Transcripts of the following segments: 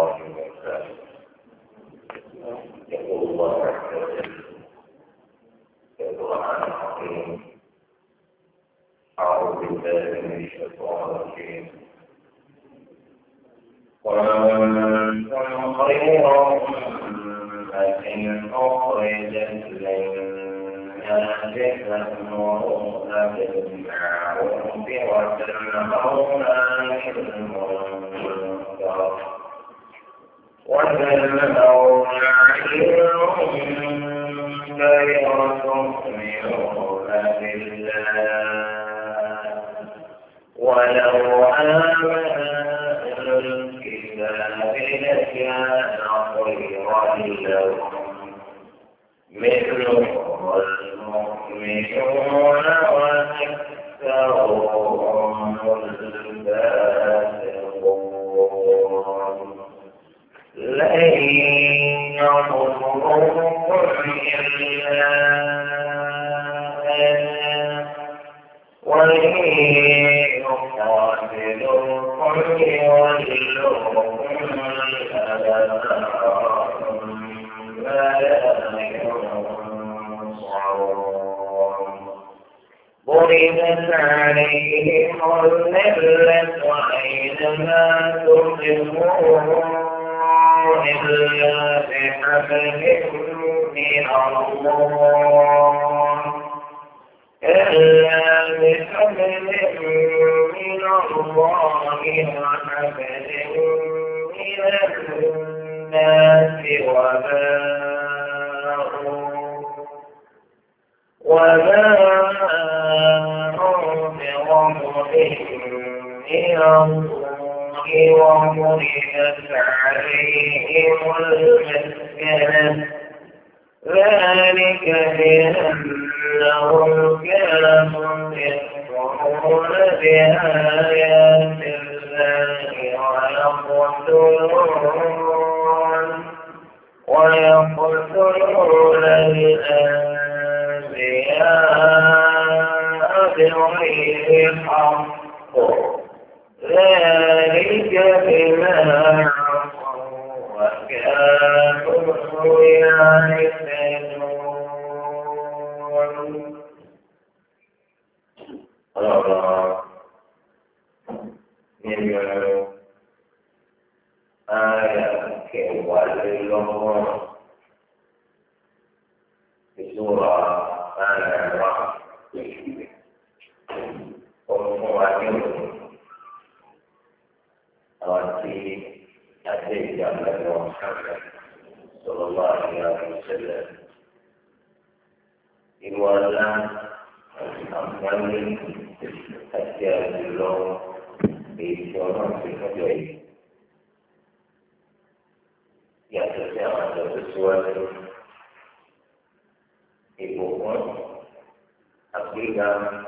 الله وبركاته. يقول الله عز وجل في القرآن العظيم: أعوذ بالله من الشيطان الرجيم. وأنتم خير أمة أخرجت للناس تأمرون بالمعروف وتنهون عن المنكر وتؤمنون بالله ولو آمن أهل الكتاب لكان خيرا لهم منهم المؤمنون وأكثرهم الفاسقون. لن يضروكم إلا وإن يقاتلوكم يولوكم الأدبار ثم لا ينصرون. ضربت عليهم الذلة أينما تقفوهم إلا بحبل من الله وحبل من الناس وباءوا بغضب من الله وضربت عليهم المسكنة ذلك بأنهم كانوا يكفرون بآيات الله ويقتلون الأنبياء بغير حق ذلك بما عصوا وكانوا يعتدون. الله من آية كوالله في سورة آل عمران وفي أتيت على محمد صلى الله عليه وسلم إولا أموال حتى الله بإجراء في الحجر يتسامى بالسؤال يقول أقيلا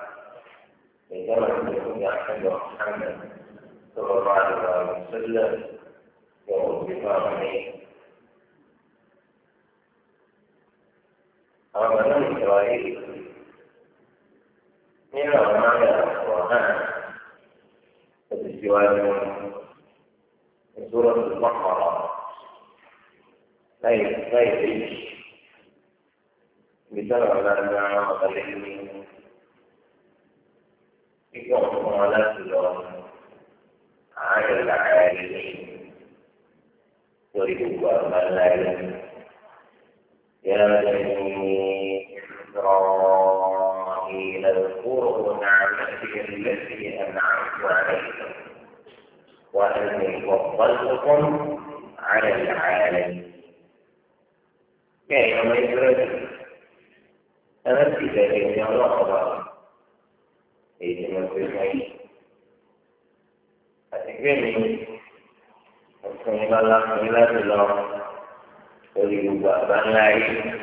لجمع يحمد محمد صلى الله عليه وسلم يوم بفاهمه أمام إسرائيل من أعمال القرآن السؤال من سورة البقرة غير بسبب أن قليل يكون على سلام على العالمين ضربوا من لا يعلم يا بني إسرائيل اذكروا نعمتي التي أنعمت عليكم وأني فضلتكم على العالمين. كيف يدرك أنا في ذلك يا الله إذا في الحي أتكلم أتكلم الله إلى الله وليبقى بنلاي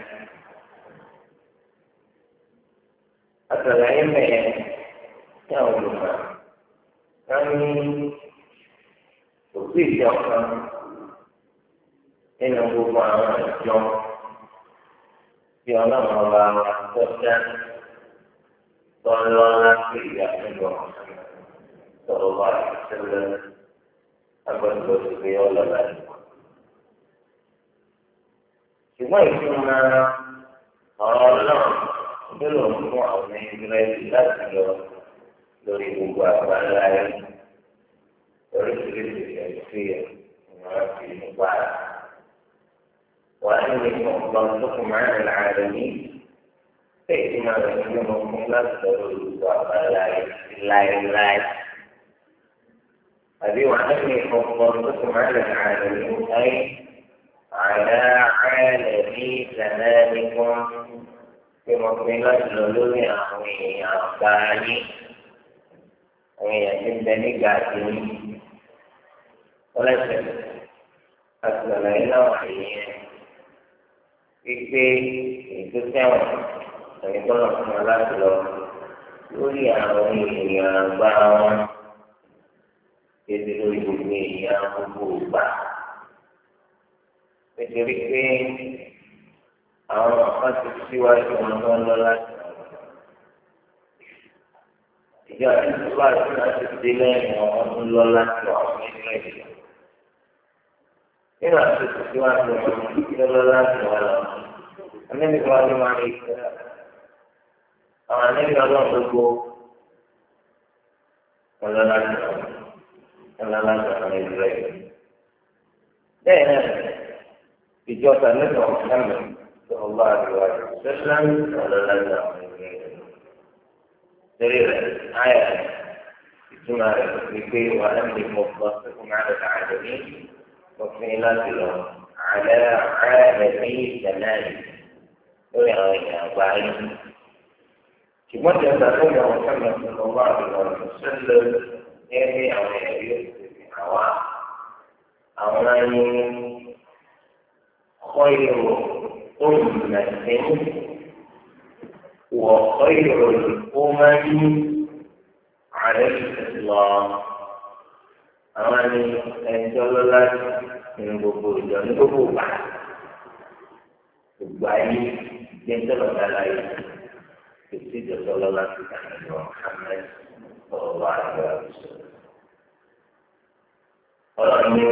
أتلاقي من يوم كان وفي يوم إنه بقى يوم في الله وسلم صلى الله عليه وسلم أقول في يوم ṣùgbọ́n ìtumọ̀ ọ̀rọ̀ ọlọ́run tó lò fún àwọn ìrẹsì láti lọ lórí gbogbo àgbáńlá yẹn oríṣiríṣi ẹ̀sìn ìwọ̀n fi nípa rẹ̀. وأني فضلتكم على العالمين فإنما يكلمكم نفسه لا أبي وأني فضلتكم على العالمين أي على عالم زمانكم بمقبلة لولو أخوي أخباري ويتم قاتلين وليس أسأل إلى وحيين wípé ètò tẹ̀wọ̀n ẹ̀yìnkọ́nà fún wọn láti lọ lórí àwọn èèyàn àgbà wọn kéde lórí gbogbo èèyàn gbogbo ògbà nítorí pé àwọn ọ̀kan ti síwájú wọn tó ń lọ láti ìjọ àti ìjọba àti láti dé lẹ́yìn wọn tó ń lọ láti àwọn ẹgbẹ́ ìjọba. Nínú àtúntò tí wọ́n ti wọ́n lọ láti wọ́n lọ. Àmì kan ní wọ́n rí àwọn àníbi ọlọ́run gbogbo wọ́n lọ láti wọ́n Israẹli. Bẹ́ẹ̀ náà, ìjọba nínú ọ̀sán sọ̀rọ̀ bá àdúrà sẹ́sán wọ́n lọ láti wọ́n Israẹli. Torí rẹ̀, àyà ìtumọ̀ rẹ̀ wípé wà á ní mọ̀gbọ́ sẹ́kùn máa lọ àdúrà. وفي نزله على عالمي زمان ويا بعيد كما تقول محمد صلى الله عليه وسلم يعني أو يوسف حواء أمان خير أمة وخير الأمم على الإسلام àwọn ni ẹnjọ́ lọ́la nínú gbogbo ìjọ ní gbogbo ìgbà gbogbo ayé jẹ́ ń tọ́lọ̀ dára yìí kò sí ìjọsọ lọ́la tó kà ní ìwọ̀n Muhammad ọ̀rọ̀ àgbà ọ̀sọ̀. ọlọ́ni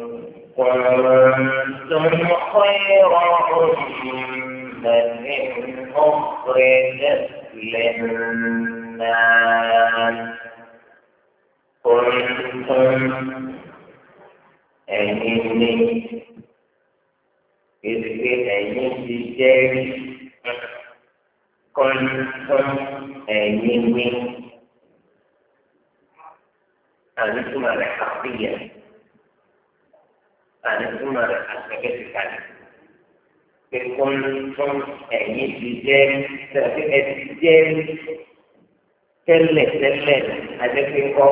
كنتم خير أمة أخرجت للناس كنتم أنيني إذ أنيني جاري كنتم أنيني أنتم الحقية أنتم الحقية كنتم أنيني جاري جاري tẹ́lẹ̀ adékèkọ́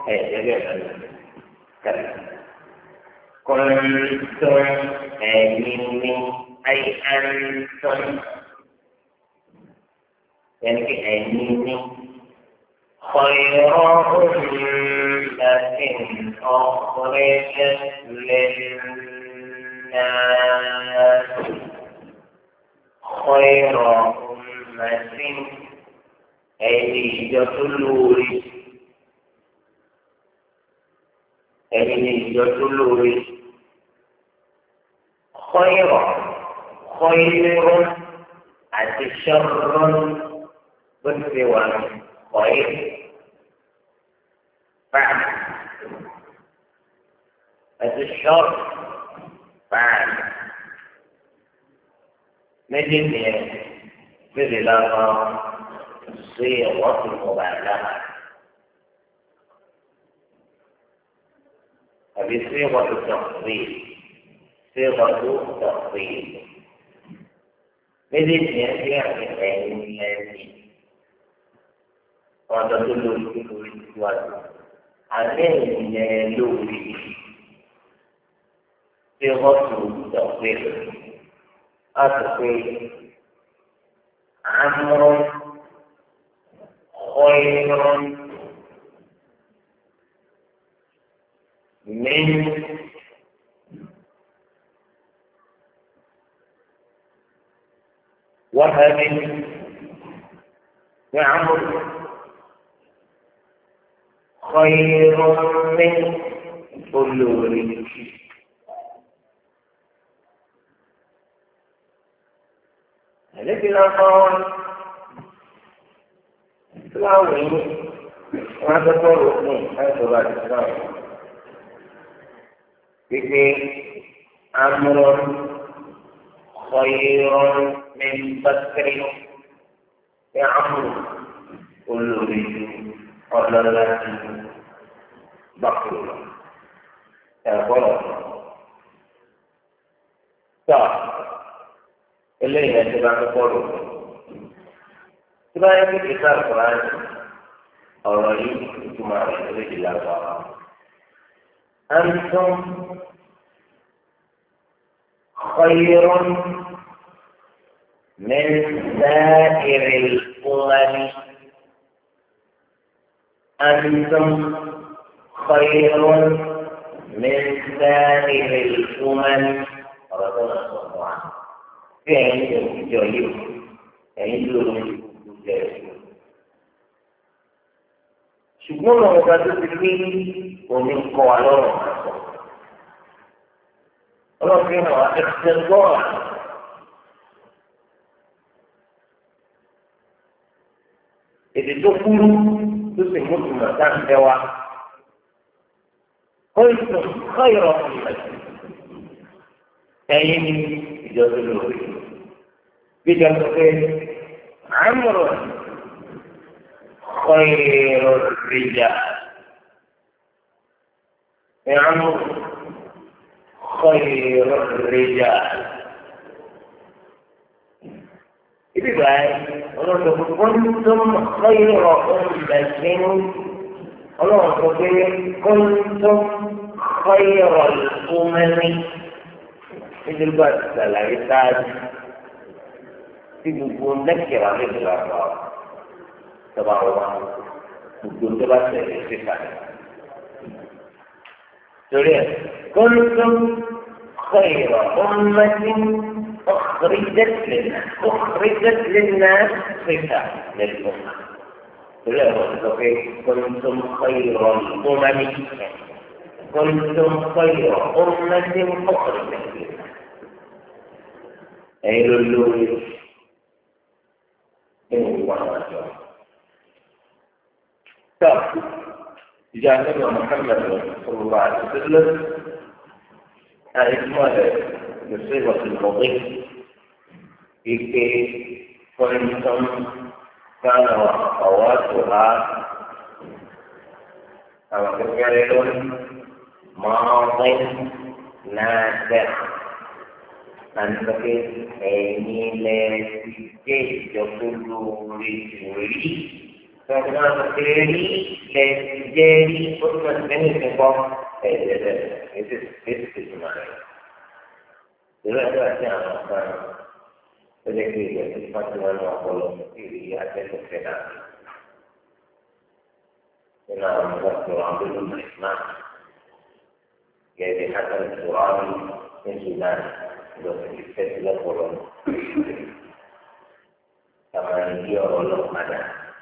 كنتم أنيني أي أنتم يعني أنيني خير أمة أخرجت للناس خير أمة ẹni ìjọ tó lóore ẹni ìjọ tó lóore kọ́yìrọ̀ àti ṣọ́rọ́ bó ti ṣe wà kọ́yìr báàmì àti ṣọ́rọ́ báàmì méjèèjì yẹn méjèèjì lọ́wọ́. صيغة المبالغة هذه صيغة التفضيل صيغة التفضيل مثل يعني وأنت تقول الوجه عليه لوري صيغة التفضيل أتقي عمرو خير من وهب وعمر خير من بلور níbi láwọn láwọn yìí wọn á tọ́jú ọ̀rọ̀ fún ẹ̀sọ́ láti náà pípé amúrọ̀ ọ̀yẹ̀rọ̀ ní bàtẹ́rì ní amúrọ̀ olórí ọlọ́lá ti bàkúrò ẹ̀kọ́rọ̀ tó eléyìí ẹ̀sẹ̀ bá kọ́kọ́ rò tí bá yẹ kí kíkà kúránì ọ̀rọ̀ yìí ìtumọ̀ rẹ̀ lórí ìlànà أنتم خير من سائر الأمم أنتم خير من سائر الأمم رضي الله عنه في عين الجويل عين الجويل ṣùgbọ́n àwọn ọba tó ti pín òní ń kọ́ wa lọ́rùn àṣọ. ọlọ́run náà wá ẹ̀sẹ̀ lọ́rùn. èdè tó kúrú tó sì mú tùmọ̀ tá à ń fẹ́ wa. kọ́ìtù kọ́ìrọ̀ ẹ̀yìn ní ìjọba lórí. bí ìjọba pé àmúrò. خير الرجال عمرو خير الرجال إذا كنتم خير أمة الله كنتم خير الأمم إذا البعض لا يحتاج تكون نكرة مثل الله تبارك وتعالى صفات كنتم خير أمة أخرجت للناس صفات للأمة كنتم خير الأمم كنتم خير أمة أخرجت للناس أي للوحي إن الله طب جاء محمد صلى الله عليه وسلم اسمه بصيغة المضي في كنتم كان وأخواتها كما تذكرون ماض ناسخ أنت أيني لا تجد فما تريني لجاري فرصة من الكبار هذا اسمه دلوقتي أنا أقول لك إذا فترة أنا أقول لك أتيت كذا أنا أذكر عبد الرحمن يعني حتى القرآن من سودان لو كنت لقرآن كما يقول الله ماذا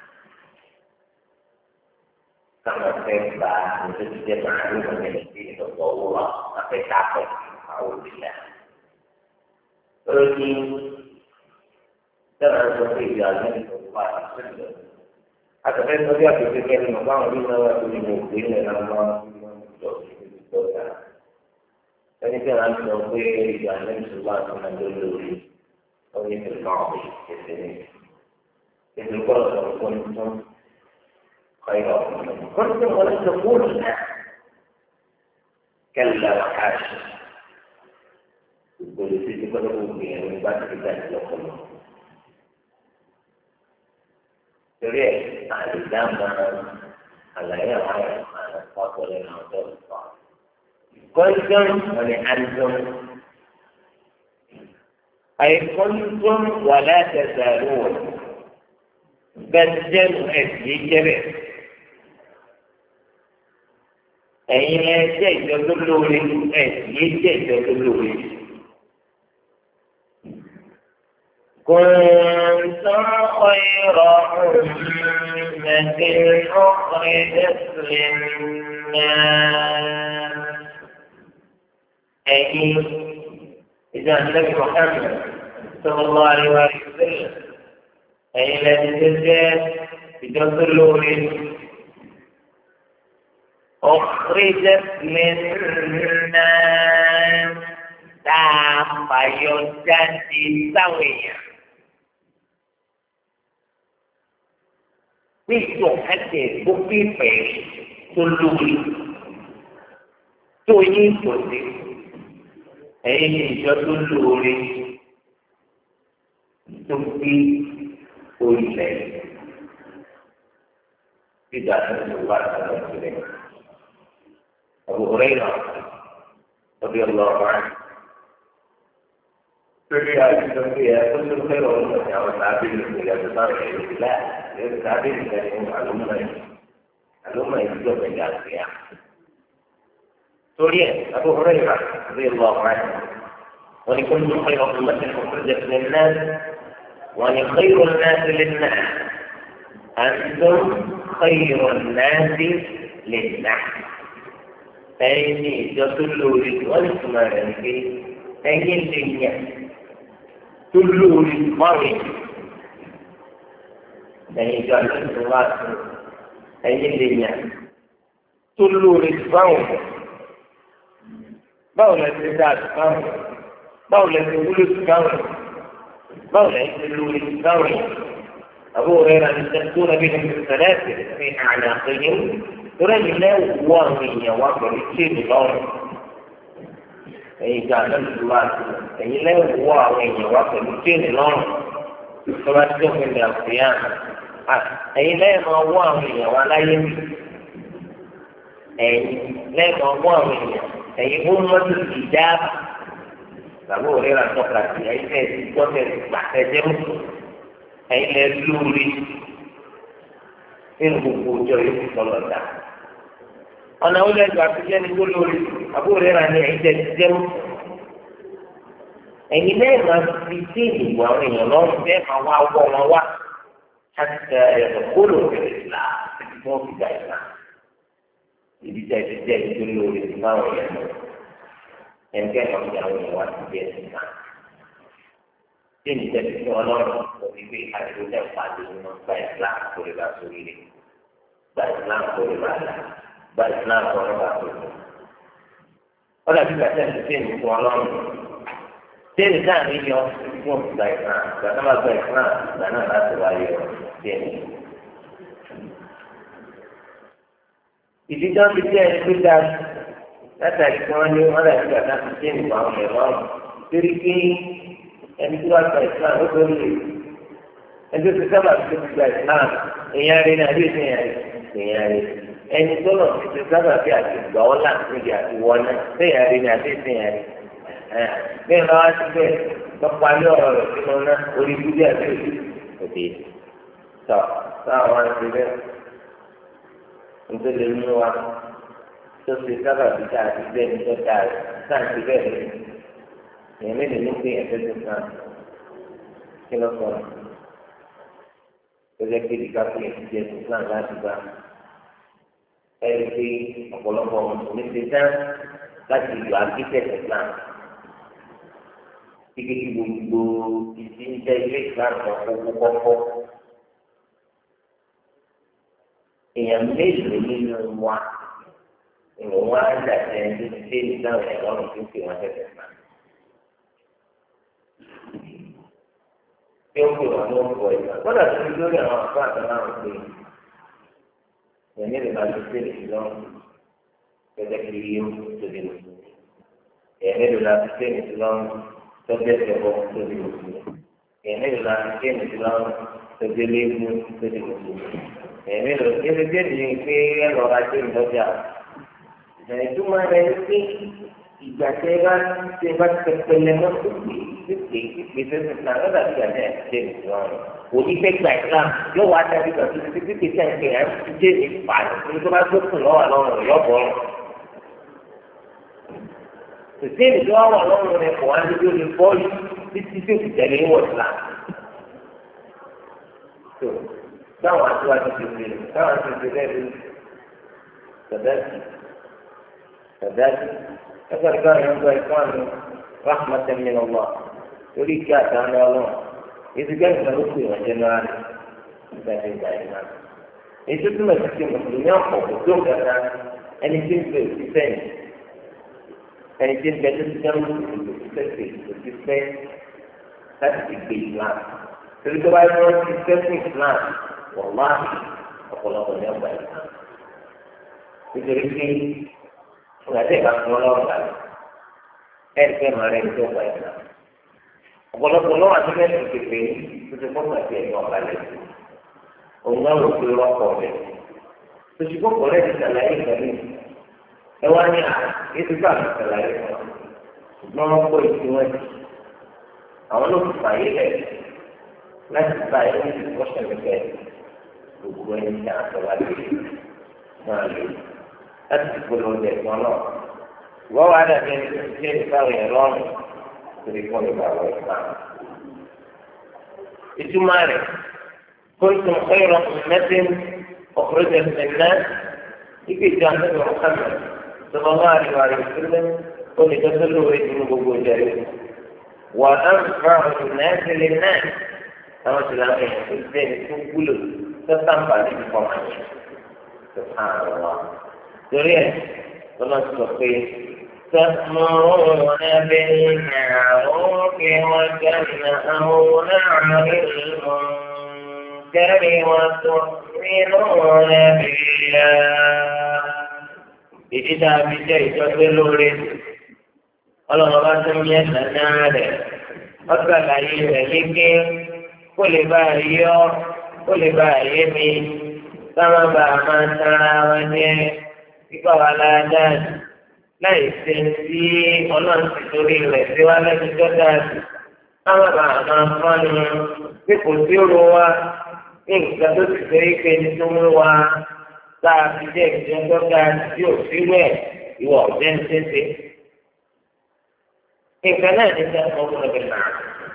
كما تبع وتجد معلومة من الدين الضرورة فقد تعقل أعوذ بالله ولكن ترى الوحيد يا النبي صلى الله عليه وسلم حتى في المذيع في كلمة الله بنا وبالمؤمنين لما فإن كان عن الوحيد يا النبي صلى الله عليه وسلم يقول أو في الماضي إذ القرآن كنتم خير كنتم ولن تكونوا الآن كلا وحاشا يقول سيدي قدروا بها من بعد ذلك لكم تريد على الإسلام على يرعى على الفاضل لنا وتوسط كنتم ولأنتم أي كنتم ولا تزالون بدل الهجرة ẹ̀yin ẹ jẹ́ ìjọ tó lóore ẹ yé jẹ́ ìjọ tó lóore. كنتم خير أمة أخرجت للناس أي إذا النبي محمد صلى الله عليه وسلم أي الذي تجاه بجنس اللوري أخرجت للناس تابعيوجان سوية nítorí ẹsẹ̀ gbogbo ìfẹ́ tó lórí tó yí ìpòsí ẹ̀yìn ní ìjọ tó lórí tó gbé orílẹ̀ ìgbà tó ń wá sọ̀rọ̀ sílẹ̀. أبو هريرة رضي الله عنه فيها كل خير وأمتي أو التعبير إلى بصارك لا التعبير كان الأمة يجوز إلى القيامة سوريا أبو هريرة رضي الله عنه ولكل خير أمة أخرجت للناس ولخير الناس للناس أنتم خير الناس للناس ẹ̀yin ní ìjọ tó lóore wọ́n lè túmọ̀ rẹ̀ ní pé ẹ̀yin lè yàn tó lóore márùn ẹ̀yin ìjọ àti wá sí ẹ̀yin lè yàn tó lóore báwọn báwo lẹ ti dá àti báwọn báwo lẹ ti wúlò sí báwọn báwo lẹ ti lóore sí báwọn àbúrò rẹ̀ rà ní sẹ́kúrò nàbí ní sẹ́lẹ̀sì fi àná àpéyìn. Torí ilé wọ àwọn èèyàn wá pẹ̀lú tíìmù lọ́rùn. Ẹ̀yin ìjà náà ti wá sí. Ẹ̀yin ilé wọ àwọn èèyàn wá pẹ̀lú tíìmù lọ́rùn. Tọ́lá tí ó fi lè àfihàn. Ẹ̀yin ilé máa wọ àwọn èèyàn wá láyé mi. Ẹ̀yin ilé máa wọ àwọn èèyàn. Ẹ̀yin ó mọ́tò ti dá. Bàbá òré ra tọ́ka sí ẹ̀yin tẹ̀ sí gbọ́dọ̀ gbàtẹ́jẹ́ mú. Ẹ̀yin lẹ lórí. Nínú gbogbo ọjọ́ yóò fi tọ́lọ̀ dá. Ọ̀nà ó lẹ́jọ́ àtijọ́ ní gbólórí àbúrò rẹ̀ rà ní ẹ̀yìn tẹ̀ jẹ́ mú. Ẹ̀yin lẹ́yìn máa fi sí ìdìbò àwọn èèyàn lọ́rùn bẹ́ẹ̀ máa wá wọ́ wọn wá. Àti ẹ̀rọ kóló bẹ̀rẹ̀ sílá títí wọ́n fi gbà ìlà. Ibi tẹ̀ ti jẹ́ ìgbólórí ti máa wọ̀ yẹn lọ. Ẹ̀ńkẹ́ kan ní àwọn èèyàn wá ti jẹ́ ìsìnká. Tí èmi tẹ̀ fi wọn lọ́rùn òbí pé àdéhùn pàdé nínú gba ìlà kó lè bá sórí rẹ̀. Gba ìlà kó lè bá là. Gba ìlà kó lè bá sórí rẹ̀. Ó dàbí gbàtẹ́ ní téèmì fún ọ lọ́rùn. Téèmì náà ní yọ fún gba ìlà. Gbàtẹ́ máa gba ìlà gbà náà láti wáyé ọ téèmì. Ìdíjọ́ ti jẹ́ ẹni tó dáa látàrí kí wọ́n ní wọ́n dàbí gbàtẹ́ ní téèmì fún àwọn ẹ̀rọ ọ̀rùn. Torí pé ẹni tó bá gba ìsìlám ó tó lè ẹni tó ti sábà tó ti gba ìsìlám èèyàn rí ní àbí èèyàn rí ẹni tó lọ sí ti sábà bí àti gbà ọ́ là níbi àti wọ́n náà èèyàn rí ní àbí èèyàn rí bẹ́ẹ̀ náà wá sí bẹ́ẹ̀ lọ́pàá ní ọ̀rọ̀ rẹ̀ sínú náà orí dúdú àti òde tọ́ táwọn àti bẹ́ẹ̀ nítorí mú wa tó ti sábà bí àti bẹ́ẹ̀ ní tó dáa sáà ti bẹ́ẹ̀ rí. Èèyàn mélòó ní pé ẹ̀fẹ́ tó kàn kí ló sọ̀rọ̀ tó jẹ́ pé ìdíkà pé ẹ̀fẹ́ jẹ́ tó kàn láti gbà ẹ̀rí pé ọ̀pọ̀lọpọ̀ mùsùlùmí ti dán láti ìlú agbésẹ̀ Islam kíkẹ́ kí gbogbo ìdí ń jẹ́ ilé Islam kan kókó kọ́kọ́ èèyàn mélòó nínú wa ìwọ̀n wa ń dàgbẹ́ ẹni tó ti dé Islam ẹ̀ lọ́rùn tó ń fi wọn tẹ̀sẹ̀ náà. Tí ó pè wọ́n ló ń bọ̀ ìgbà. Gbọ́dọ̀ tó fi lórí àwọn àpá àtàwọn àwọn pé ẹ̀mí lè máa ti tẹ̀lé sí lọ́rùn gẹ́gẹ́ bí iye tó lè lòsùn. Ẹ̀mí lè máa ti tẹ̀lé sí lọ́rùn tó bẹ́ẹ̀ tẹ̀ bọ́ tó lè lòsùn. Ẹ̀mí lè máa ti tẹ̀lé sí lọ́rùn tó dé léegun tó lè lòsùn. Ẹ̀mí lè kéde déèdì pé ẹ̀rọ ajé ìdọ́jà. Ìtumọ̀ rẹ̀ pé ìgbà tẹ́ bá tẹpẹlẹ mọ́tò gbèsè náà lọ́dà tí a náà ṣe nìkan òní fẹ́ gba ìsìlám yóò wá dábì kan tó ti títí tẹ̀ ń pè é ṣe ìpàdé ní tó bá gbókùn lọ́wọ́ lọ́rùn rẹ̀ yọ̀bọ̀ ọ́n. Tòsíìnì tó wà lọ́rùn rẹ̀ kò wá níbi olè bọ́ọ̀lù títí tó ti tẹ̀lé wọ̀ ìsìlám. tó táwọn àtiwájú ti fi táwọn ti fi lẹ́nu sọ̀dáàtì ẹgbẹ́ ìgbà yẹn ń gba ìfọ́nù rahmatan min Allah lórí kí àtàwọn ọlọ́run ìdíjẹ́ ìgbà ló pè wọ́n jẹ́nẹ́rálì nígbà tí ìgbà yìí náà. ètò tí mo ti ṣe mùsùlùmí ọ̀pọ̀ kò tó kẹta ẹni tí ń bẹ òṣìṣẹ́ yìí ẹni tí ń bẹ tó ti jẹun òṣìṣẹ́ láti ti gbé Islam torí tó bá yẹ wọ́n ti fẹ́ fún Islam wọ́n wá ọ̀pọ̀lọpọ̀ ní ọgbà Islam nítorí pé ìgbà tí ìgbà fún ọlọ́run gbà ẹ̀ẹ́dẹ́gbẹ́ máa rẹ̀ ní ọgbà Islam ọ̀pọ̀lọpọ̀ lọ́wọ́ àti mẹ́rin kékeré tó ti fọ́pọ̀ àti ẹ̀yìn ọ̀gá lẹ̀ òun náà wò pé rọ́pọ̀ rẹ̀ tòṣì fọ́pọ̀ rẹ̀ ti ṣàlàyé ìgbàlẹ̀ ẹ wá ní ètò ìgbà tó ṣàlàyé ṣùgbọ́n wọ́n kó ìṣe wọn jù àwọn ló fi fàyè lẹ̀ láti bá ẹ̀ ní ìwọ́sẹ̀ níbẹ̀ gbogbo ẹni tí a sọ wá lé máa lè láti fi gbọ́dọ̀ ọ̀dẹ̀ kan náà wọ́n wá dàbí ẹni tó ti ṣe ìfáwọ̀ yẹn lọ́rùn torí kọ́ lè bá wọ̀ ẹ̀ka. ìtumọ̀ rẹ̀ كنتم خير أمة أخرجت للناس يجي جانب محمد صلى الله عليه وسلم قل تدلوا ويجنوا بوجهه وأنفع الناس للناس كما سلامه الزين تقول تستنفع لكم سبحان الله دوريه الله سبحانه تأمرون بالمعروف وتنهون عن المنكر وتؤمنون بالله إذا بشيء تدلوا ọlọ́run bá tún yẹ nàná rẹ̀ ọ̀sàlàyé rẹ̀ lékè kó lè bá yọ kó lè bá yé mi sábà bá a máa tara wọn jẹ kíkọ́ wa ládàá láì ṣe sí ọlọ́run ti torí rẹ̀ sí wa lẹ́nu tó dáa sábà bá a máa fọ́nù bí kò sí ro wa ní nǹkan tó ti ṣe é pé ní tó mú wa tá a fi jẹ́ ìjọ tó dáa tí ò sí rẹ̀ ìwọ̀ ọ̀jẹ́ ń ṣeéṣe. nǹkan náà ní sẹ́ ọ̀gbọ́n ọ̀gbìn náà.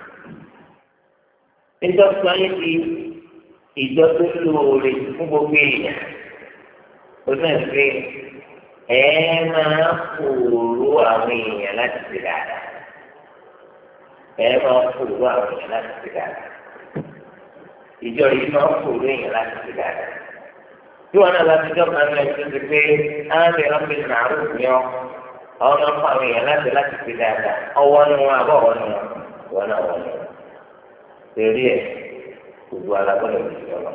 ìjọ tó ayé di ìjọ tó lóore fún gbogbo èèyàn. ó náà pé ẹ máa fòrò àwọn èèyàn láti ṣe dáadáa. ẹ máa fòrò àwọn èèyàn láti ṣe dáadáa. ìjọ yìí máa fòrò èèyàn láti ṣe dáadáa. tí wọn náà láti jọ kan náà ṣe pé á lè rọ́pìn náà rò ní ọ. àwọn náà fún àwọn èèyàn láti fi dáadáa ọwọ́ ni wọn àbọ̀ wọn ni wọn náà wọn ni wọn. torí ẹ gbogbo alágbọ́dọ̀ ti sọ lọ.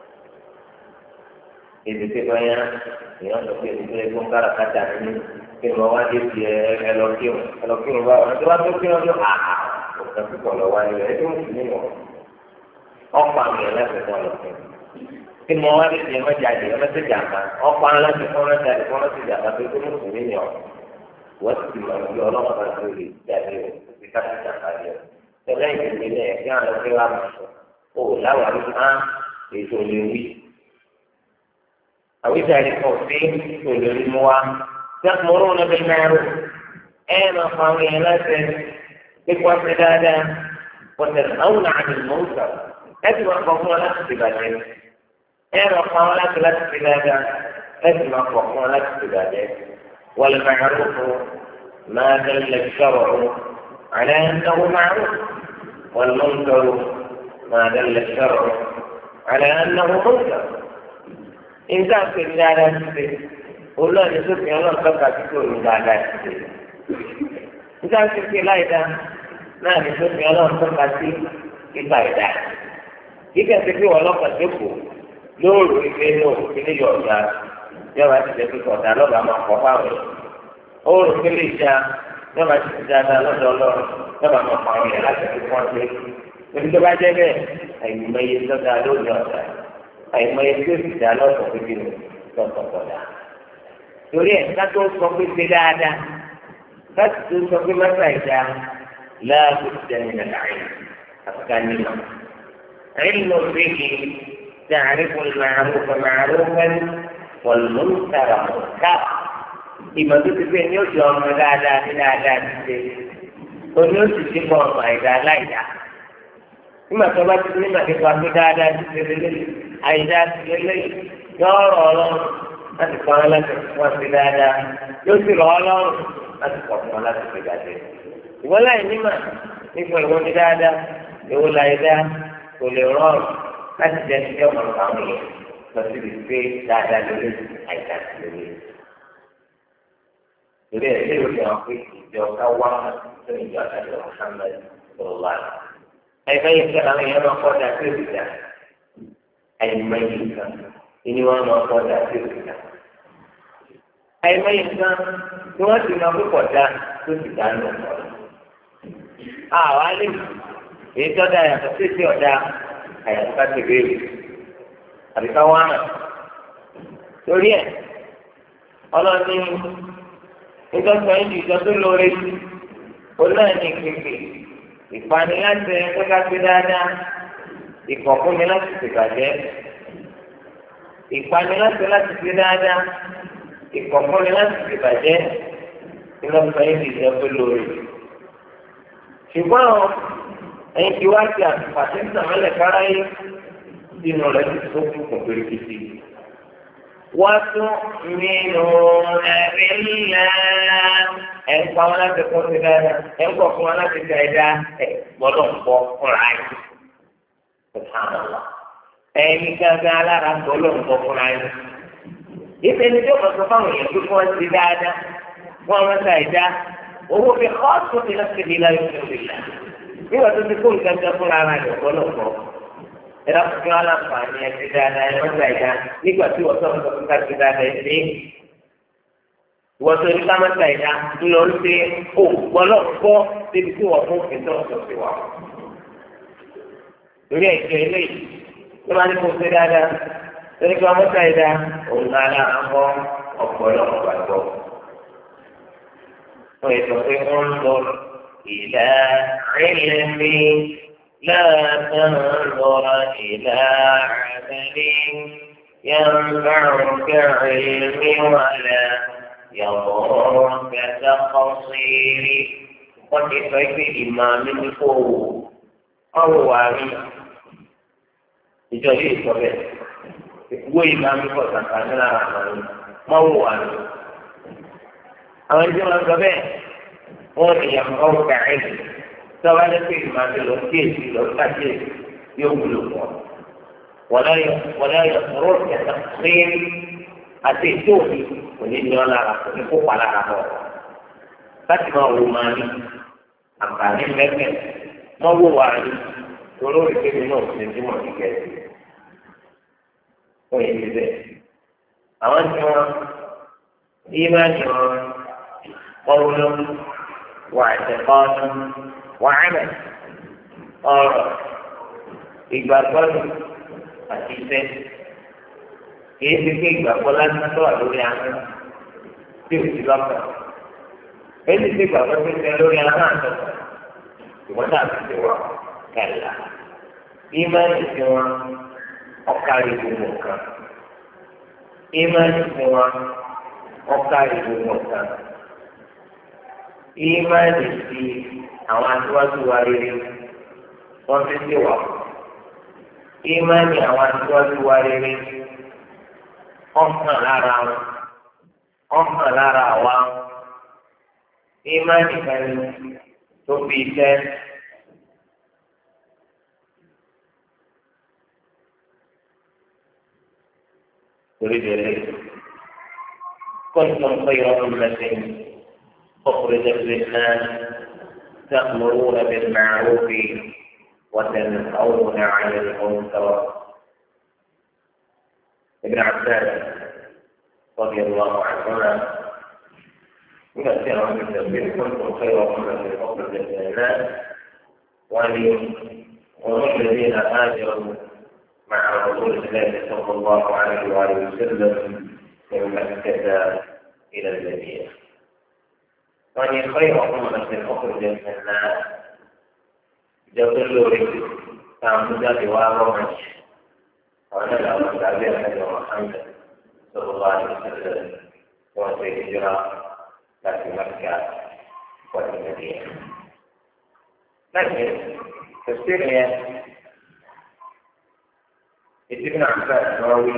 èdè tí wọ́n yá èèyàn sọ pé èdè tó ń kára kájà nínú kí ni wọ́n wá dé ti ẹlọ́kírun bá wọn tí wọ́n tó kí wọ́n tó àhà òkè púpọ̀ lọ wáyé rẹ̀ tó ń sì nínú ọ̀pọ̀ àwọn èèyàn láti fún ọlọ́kírun. kí ni wọ́n wá dé ti ẹmọ́jáde ẹmọ́tẹ́jàmbá ọ̀pọ̀ àwọn láti fún ọlọ́jáde fún ọlọ́tẹ́jàmbá tó tó ń sì nínú wọ́n ti mọ̀ ní ọlọ́run bá tó lè jáde rẹ̀ ti ká ti jàmbá rẹ̀. tẹ́lẹ̀ ìdílé náà kí àwọn ọ̀gbẹ́ wa mọ̀ sọ ó láwàá ní á ètò lè wí. àwíjàre kan sí ètò lè rí mu wa. sẹ́kùmọ́rún náà bẹ náírà ẹ̀ máa fa àwọn èèyàn láti pípa ṣe dáadáa wọ́tẹ̀ àwọn náà àmì mọ́tà ẹ̀ sì máa kọ̀ fún wọn láti ṣe bàjẹ́. ẹ̀ máa fa wọn láti ṣe dáadáa ẹ̀ sì máa kọ̀ fún wọn láti ṣe bàjẹ́. والمعروف ما دل الشرع على أنه معروف والمنكر ما دل الشرع على أنه منكر إن كان في ذلك قل له نسوك يا الله تبقى تقول من ذلك إن كان في لايدا ما نسوك يا الله تبقى في لايدا إذا تقول والله قد يقول lóòrò ìgbé lóòrò kí ní yọ ọ̀gá yọba ti tẹ̀sí kọ̀ọ̀dà lọ́ba máa kọ́ fáwọn òòrò kí lè já yọba ti tẹ̀sí dáadáa lọ́dọ̀ ọlọ́run yọba máa pa àwọn yẹn láti fi fún ọdún ebi tó bá jẹ́ bẹ́ẹ̀ àyùmọ̀ye lọ́dà lórí ọ̀dà àyùmọ̀ye tó sì dá lọ́sọ̀ pé kí ni lọ́sọ̀ kọ̀ọ̀dà. torí ẹ̀ kátó sọ pé ṣe dáadáa láti tó sọ pé mẹ́ta ìjà láàbò ìjẹun ìjẹun àfikà علم به تعرف المعروف معروفا والمنكر منكرا ìmọ̀ tó ti fi ní oṣù ọmọ dáadáa ní dáadáa ti ṣe oní oṣù tí kò ọmọ àìdá aláìdá nígbà tó bá ti ní màdìpá tó dáadáa ti ṣe lélẹ̀ àìdá ti lélẹ̀ yóò rọ̀ ọlọ́run láti pa wọn láti wọ́n ti dáadáa yóò sì rọ̀ ọlọ́run láti pọ̀ fún wọn láti fi dáadáa ìwọ́n láì nímọ̀ nípa ìwọ ní dáadáa ìwọ láyé dá kò lè rọrùn láti jẹ́ ní ọmọ àwọn èèyàn lọ sí ibi pé dáadáa lórí àìsàn lórí. Torí ẹ̀ lérò ní àwọn pé ìjọ ká wá fún ìjọ àtàlẹ́ Muhammad sọ̀rọ̀ wá. Ẹgbẹ́ yìí kí àwọn èèyàn máa kọ́dà sí òkúta. Àìmọ̀ yìí kan ìní wọn máa kọ́dà sí òkúta. Àìmọ̀ yìí kan tí wọ́n ti máa púpọ̀ dá tó sì dá nù ọ̀pọ̀. Àwọn alẹ́ èyí tó dá yàtọ̀ sí ti ọ̀dà àyàtọ̀ ká ti béèrè. Àbí ká wá hàn. Torí ẹ̀ ọlọ́ni ìjọsọ yìí ìjọ tó lóore sí olóòní kéèké ìpani láti ẹgbẹ́ká gbé dáadáa ìkọ̀kúnni láti ṣèbàjẹ́ ìpani láti gbé dáadáa ìkọ̀kúnni láti ṣèbàjẹ́ ìjọsọ yìí ìjọ tó lóore. ṣùgbọ́n ẹ̀yin tí wá sí àtìpàṣẹ ń sàmẹ́lẹ̀ káráyé sínú rẹ̀ ti tó kún kò péré kìtì. وتؤمنون بالله ẹ̀ńkọ́ wọn láti kún sí dáadáa ẹ̀ńkọ́ fún wọn láti ṣe ẹ̀dá gbọ́dọ̀ ń bọ́ fúnra yìí subhanallah ẹ̀yin gángan alára gbọ́dọ̀ ń bọ́ fúnra yìí. ìfẹ́ ni tí ó kọ̀ọ̀kan fáwọn èèyàn tó fún wọn sí dáadáa fún wọn ṣe ẹ̀dá owó fi kọ́ tó ti lọ́sẹ̀ ní láyé fún mi là nígbà tó ti kó nǹkan jẹ fúnra rẹ̀ gbọ́dọ̀ bọ́. Ẹ̀rọ fún aláǹfààní ẹ̀sìn dáadáa ẹ̀rọ ìgbà ìdá nígbà tí wọ́n sọ̀rọ̀ sọ̀rọ̀ ká ti dáadáa ẹ̀sìn. Wọ́n sọ ní kámẹ́ta ìdá ńlọ sí ògbọ́lọ́ gbọ́ débi tí wọ́n fún òfin tó sọ̀ sí wa. Lórí ẹ̀jẹ̀ eléyìí ló máa ní kó ṣe dáadáa lórí kámẹ́ta ìdá òun náà lára ń bọ́ ọ̀pọ̀lọpọ̀ gbàgbọ́. Wọ́n yẹ sọ pé wọ́n ń lọ ìlà ìlẹ̀mí. لا تنظر إلى عمل ينفعك علمي ولا يضرك تقصيري قد فكر الإمام الفوق أو عمي ìjọba ìsọ̀bẹ̀ ìwé ìmáàmù kọ̀ sàkàní lára àwọn mọ́wó wà ní. àwọn ìjọba sọ bẹ́ẹ̀ wọ́n ti yàn kọ́ kàáyé. Sọ́wọ́ ẹni pé ìmáàmù lọ sí èsì lọ sáté yóò wúlò pọ̀. Wọ́n yọ sọ̀rọ̀ kẹta péré àti ètò òbí kò ní ní ọ́ lára kò ní kópa lára bọ̀. Láti máa wo máa ní àǹfààní mẹ́fẹ̀ mọ́ wò wá ní torí òrìṣẹ́ mi náà ti ti mọ̀ ní kẹ́sì. Wọ́n yẹ ti bẹ́ẹ̀. Àwọn tí wọ́n ìmáàmù wọn قول واعتقاد وعمل ìgbàgbọ́ àti ìfẹ́ kìí ṣe pé ìgbàgbọ́ lásán tó wà lórí ahọ́n tí ò sí lọ́kàn èyí ṣe ìgbàgbọ́ tó ṣe lórí ahọ́n àtọ̀tọ̀ ìwọ́n náà ti ṣe wọ́n kẹlà ìmọ̀ọ́nì tí wọ́n ọ̀kárí gbogbo kan ìmọ̀ọ́nì tí wọ́n ọ̀kárí gbogbo kan ìmọ̀ọ́nì tí àwọn aṣíwájú wa rere wọ́n fi ṣe wà fún. Ìmánì àwọn aṣíwájú wa rere ọ̀hàn lára wọn ọ̀hàn lára wa ìmánì kan tó fi iṣẹ́ torí bẹ̀rẹ̀ كنتم خير أمة أخرجت للناس تأمرون بالمعروف وتنهون عن المنكر. ابن عباس رضي الله عنهما يذكر من تفسير كنتم خير أمة أخرجت للناس وهم الذين هاجروا مع رسول الله صلى الله عليه وآله وسلم من مكة إلى المدينة. وأن خير أمة أخرجت للناس جبل لوري تعمد بوابه وأنا لا أتابع النبي محمد صلى الله عليه وسلم وفي هجرة في مكة وفي المدينة. لكن تفسيرها ابن عباس راوي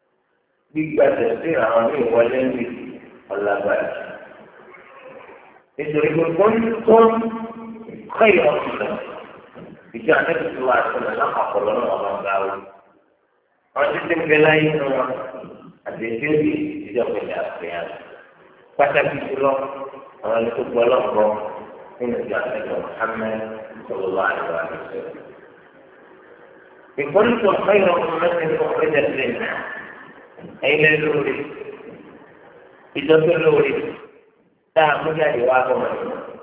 بيبقى تفسير عن ولد الله بارك nítorí pé kọ́ńtọ́n kọ́yọ̀ ọ̀sùn ìjọ àtẹ́kùtù wa sọ̀rọ̀ lápapọ̀ lọ́nà ọ̀gá ọ̀gá o. wọ́n ti tẹ́ fẹ́ láyé nù wọn àtẹ̀jọ́ bí ìjọ pẹ̀lú àfẹ́yàn. pàtàkì jùlọ àwọn ẹni tó gbọ́ lọ́gbọ́ nínú ìjọ àtẹ́kùtù Muhammad sallallahu alaihi wa sallam. ìkọ́ńtọ́n kọ́yọ̀ ọ̀sùn ẹ̀yin lórí ìjọba lórí tá a mú jáde wá bọ̀ wọ́n.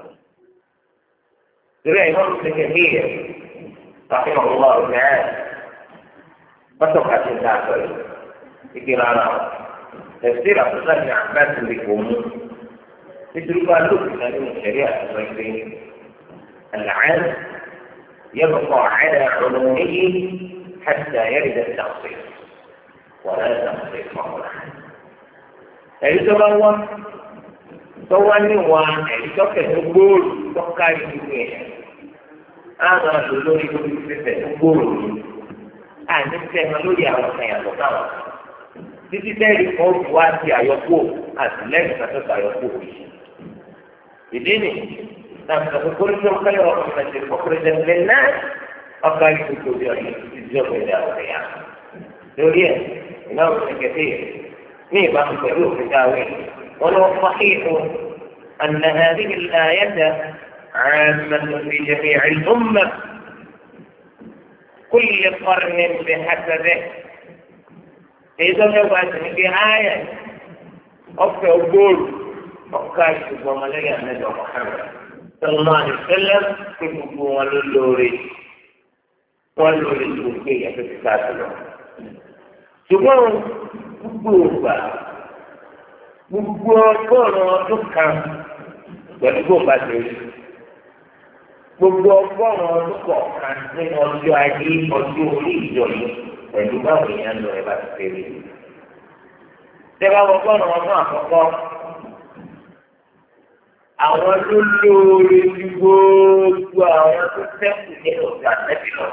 Ìrẹ́ ìwọ́n ti kẹ̀kẹ́ tàbí ọ̀wọ́ ọ̀gá ẹ̀ bọ́tọ̀ kàtí ń dáa sọ̀rọ̀ igi rárá o. Ẹ̀sìn àtúntà ní àgbàtì lè kò mú. Nítorí bá lóògùn náà nínú ìṣẹ̀rí àtúntò ẹgbẹ́ العام يبقى على عمومه حتى يرد التخصيص ولا تخصيص فقط. èyí tó bá wá tó wá níwà èyí tó kẹ̀tọ́ gbòòrò tó ká ìdúró ẹ̀ àwọn àlọ́ lórí lórí fífẹ̀ tó gbòòrò yìí àní sẹ́nu lórí àwọn kan yàtọ̀ káwọn títí sẹ́ẹ̀rì kan ó fi wá sí àyọkú àtìlẹ́yìn kan tó ta àyọkú yìí. ìdí nì láti sọ pé kórìtò káyọ̀ ọ̀sẹ̀ ọ̀pẹ̀rẹ̀dẹ̀ ńlẹ̀ náà ọkọ̀ ìdúró bí ọ̀yẹ́ títí ọ̀pẹ̀rẹ̀ ọ̀rẹ́ yá. lórí ẹ̀ ìnáwó ṣẹ̀kẹ̀tẹ̀ مين بقى يقولوا في داوين ولو صحيح أن هذه الآية عامة في جميع الأمة كل قرن بحسبه إذا لو في آية أوكي أقول أوكي وملي النبي محمد صلى الله عليه وسلم كتب ولولوري التركية في الكتاب ṣùgbọ́n gbogbo ọgọ́rùn-ún ọdún kan pẹ̀lú bó bá ṣe rí gbogbo ọgọ́rùn-ún ọdún kọ̀ọ̀kan nínú ọjọ́ ayé ọjọ́ orí ìjọ yìí pẹ̀lú báwo èèyàn lọ ẹ̀ bá ti ṣe rí. Ṣẹ́wá ọgọ́rùn-ún ọdún àkọ́kọ́ àwọn tó lóore ju gbogbo àwọn tó ṣẹ́kù nínú ọ̀gá àtẹ́bí lọ.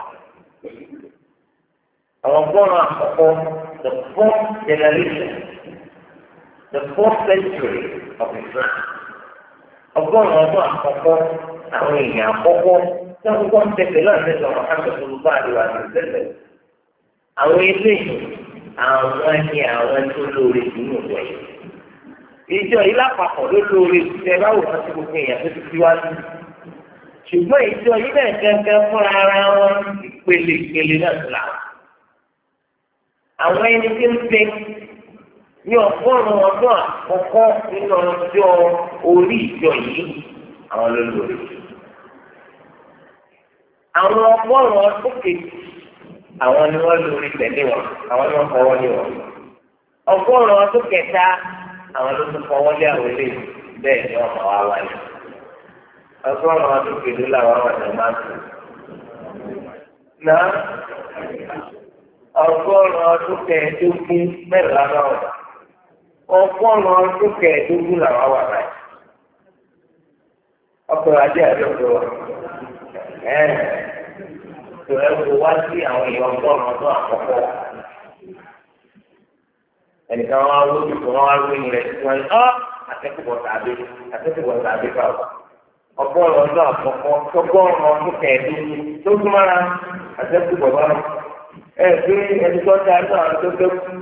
Àwọn ọgọ́rùn-ún àkọ́kọ́ the fourth generation the fourth century of Islam. Ọgọ́rùn-ún ọdún àkọ́kọ́ àwọn èèyàn àkọ́kọ́ tí wọ́n kọ́ ń tẹ̀lé láti ṣe ọ̀rọ̀ káàkiri bá àdúrà àti ìṣẹ̀lẹ̀. Àwọn eléyìí àwọn ẹni àwọn tó lóore nínú ìjọ yìí. Ìjọ yìí lápapọ̀ ló lóore ìṣẹ́ báwo wọ́n ti gbogbo èèyàn tó ti fi wá sí. Ṣùgbọ́n ìjọ yìí náà gẹ́gẹ́ fúnra ara wọn ìpele náà ti là. Àwọn ẹni tí ń pè ní ọgọ́rùn-ún ọdún àkọ́kọ́ nínú ọjọ́ orí ìjọ yìí àwọn olólùwẹ̀. Àwọn ọgọ́rùn-ún ọdún kejì àwọn ni wọ́n lórí tẹ̀lé wọn àwọn ni wọ́n fọwọ́ lé wọn. Ọgọ́rùn-ún ọdún kẹta àwọn ló tún fọwọ́ lé àwọn ilé bẹ́ẹ̀ ni wọ́n máa wá wáyé. Ọgọ́rùn-ún ọdún kejì làwọn àwọn ọ̀dọ́ máa ń sùn. Náà ọgọ́rùn-ún ọdún kẹẹ̀ẹ́dógún mẹ́rìnlá náà wà. Ọgọ́rùn-ún ọdún kẹẹ̀ẹ́dógún làwọn wà báyìí. Ọkùnrin ajé àdókò wa. Tò ẹ kó wá sí àwọn èèyàn ọgọ́rùn-ún ọdún àkọ́kọ́. Ẹnìkan wá lójú kó wọ́n wá lóyún rẹ̀ tí wọ́n ní àtẹ́kùbọ̀ tàbí káwọ́. Ọgọ́rùn-ún ọdún àkọ́kọ́ tọgọ́rùn-ún ọdún kẹẹ̀ẹ́dógún tó súnmọ́ra àtẹ́kùbọ̀ bá wọn. Ẹni tó dáa náà tó dẹ́kun.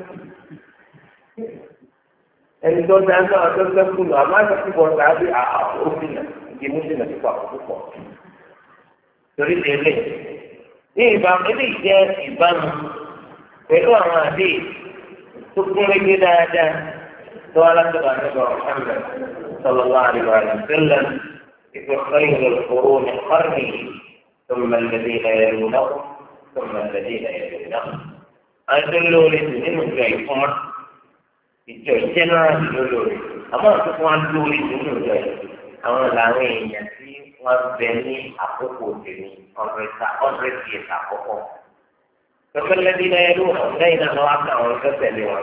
Ẹni tó dáa náà tó dẹ́kun lọ, àmọ́ àti bọ̀ sáábì òfin ìdìmú sí nàìjíríà pàpọ̀ púpọ̀. Torí tẹ̀lé, ní ìbámu, eléyìí jẹ́ ìbámu pẹ̀lú àwọn àdé tó kún régé dáadáa tó wá látọ̀dọ̀ àdébọ̀ Muhammad sallallahu alaihi wa sallam khayru al-quruni qarni thumma alladhina yalunahum ثم الذين يلونهم أدلوا لسنين الجايفون الجايفون أدلوا أما أتوقع أدلوا لسنين الجايفون أما لعوين يسي وابني أخوكو تني أدرس يساقوكو ثم الذين يلونهم لين نواقع وكتلوا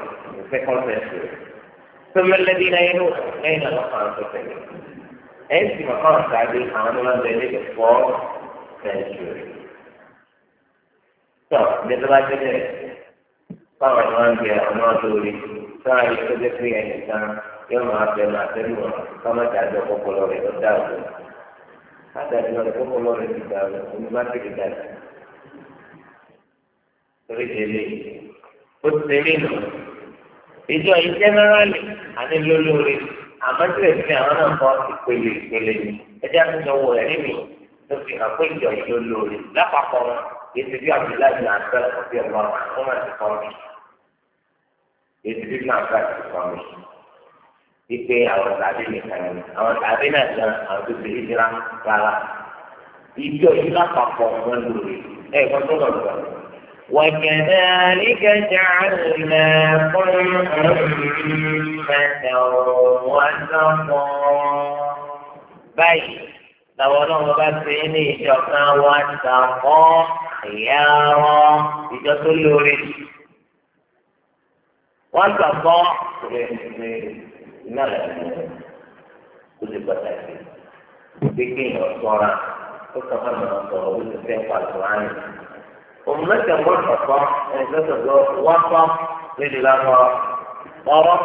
ثم الذين يلونهم لين نواقع وكتلوا أنت مقام سعدي حانولا ذلك الفور century tọ́ ìdẹ́tọ́ bá tẹ́lẹ̀ báwọn ni wọ́n ń gbé ọ̀nà lórí sọ́ra yìí tó dé pé ẹnìkan yóò máa bẹ máa tẹ́lú wọn kámájà àjọ kọ́kọ́lọ́ rẹ̀ lọ dá òun látàrí wọn kọ́kọ́lọ́ rẹ̀ ti dà òun ní má tẹ̀lé dájú. torí délé ó ti tẹ̀lé nù ìjọ yìí jẹ́nẹ́rálì àti lólórí àmọ́ tí èsì àwọn náà kọ́ ìpele ni ẹjẹ́ àtúnṣe wọ ẹ̀rí mi tó fi hàn pé ìjọ yìí lólórí lápapọ̀ wọn èsì bí àbúlá ní àgbẹ̀ ọ̀sẹ̀ ọ̀gbọ́n àwọn máa ti kọ́ mi èsì bí nàgbà ti kọ́ mi wípé àwọn tàbí nìkan ni àwọn tàbí náà gan àwọn tó ti hijira rárá ìjọ yìí lápapọ̀ wọn lórí ẹ̀gbọ́n tó lọ sọ. وكذلك جعلناكم أمة وسطا báyìí làwọn náà bá ṣe ní ìjọkan wa ṣàkọ́ ìyáwó ìjọ tó lórí wọ́n ṣàkọ́ náà kó lè pàtàkì pé kéèyàn ṣọ́ra ó kàn máa ń sọ̀rọ̀ ó ti fẹ́ pàtó àná. أمة وسطا وسط للغة طرف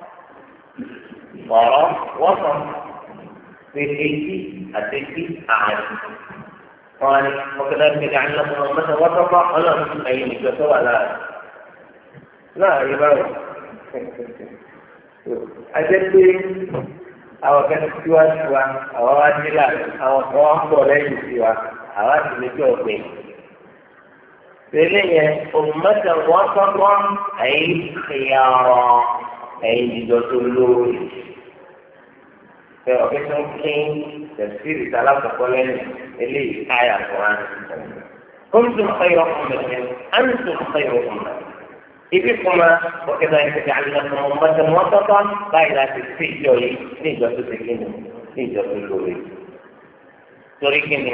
وسط في أتيتي أعلى قال وكذلك جعلناكم أمة وسطا ألا أي نجسة لا يبقى أجل àwọn kan síwájú wa àwọn wá nílà àwọn kan wá pọ̀ lẹ́yìn sí wa àwọn àti lójú ọ̀gbìn. Tẹ̀lé ummatan wasatan ay khiyara ìjọ tó lórí. Fẹ́ ọ̀gbìn tó ń kín tẹ̀síìrì tààlà kọ̀kọ́ lẹ́yìn eléyìí káyà fún wa. Kuntum khayra ummatin antum khayru ummah. Ibi kuma وكذلك جعلناكم أمة وسطا báyìí láti fi ìjọ yìí ní ìjọ tó ti kíni ní ìjọ tó lórí. Torí kíni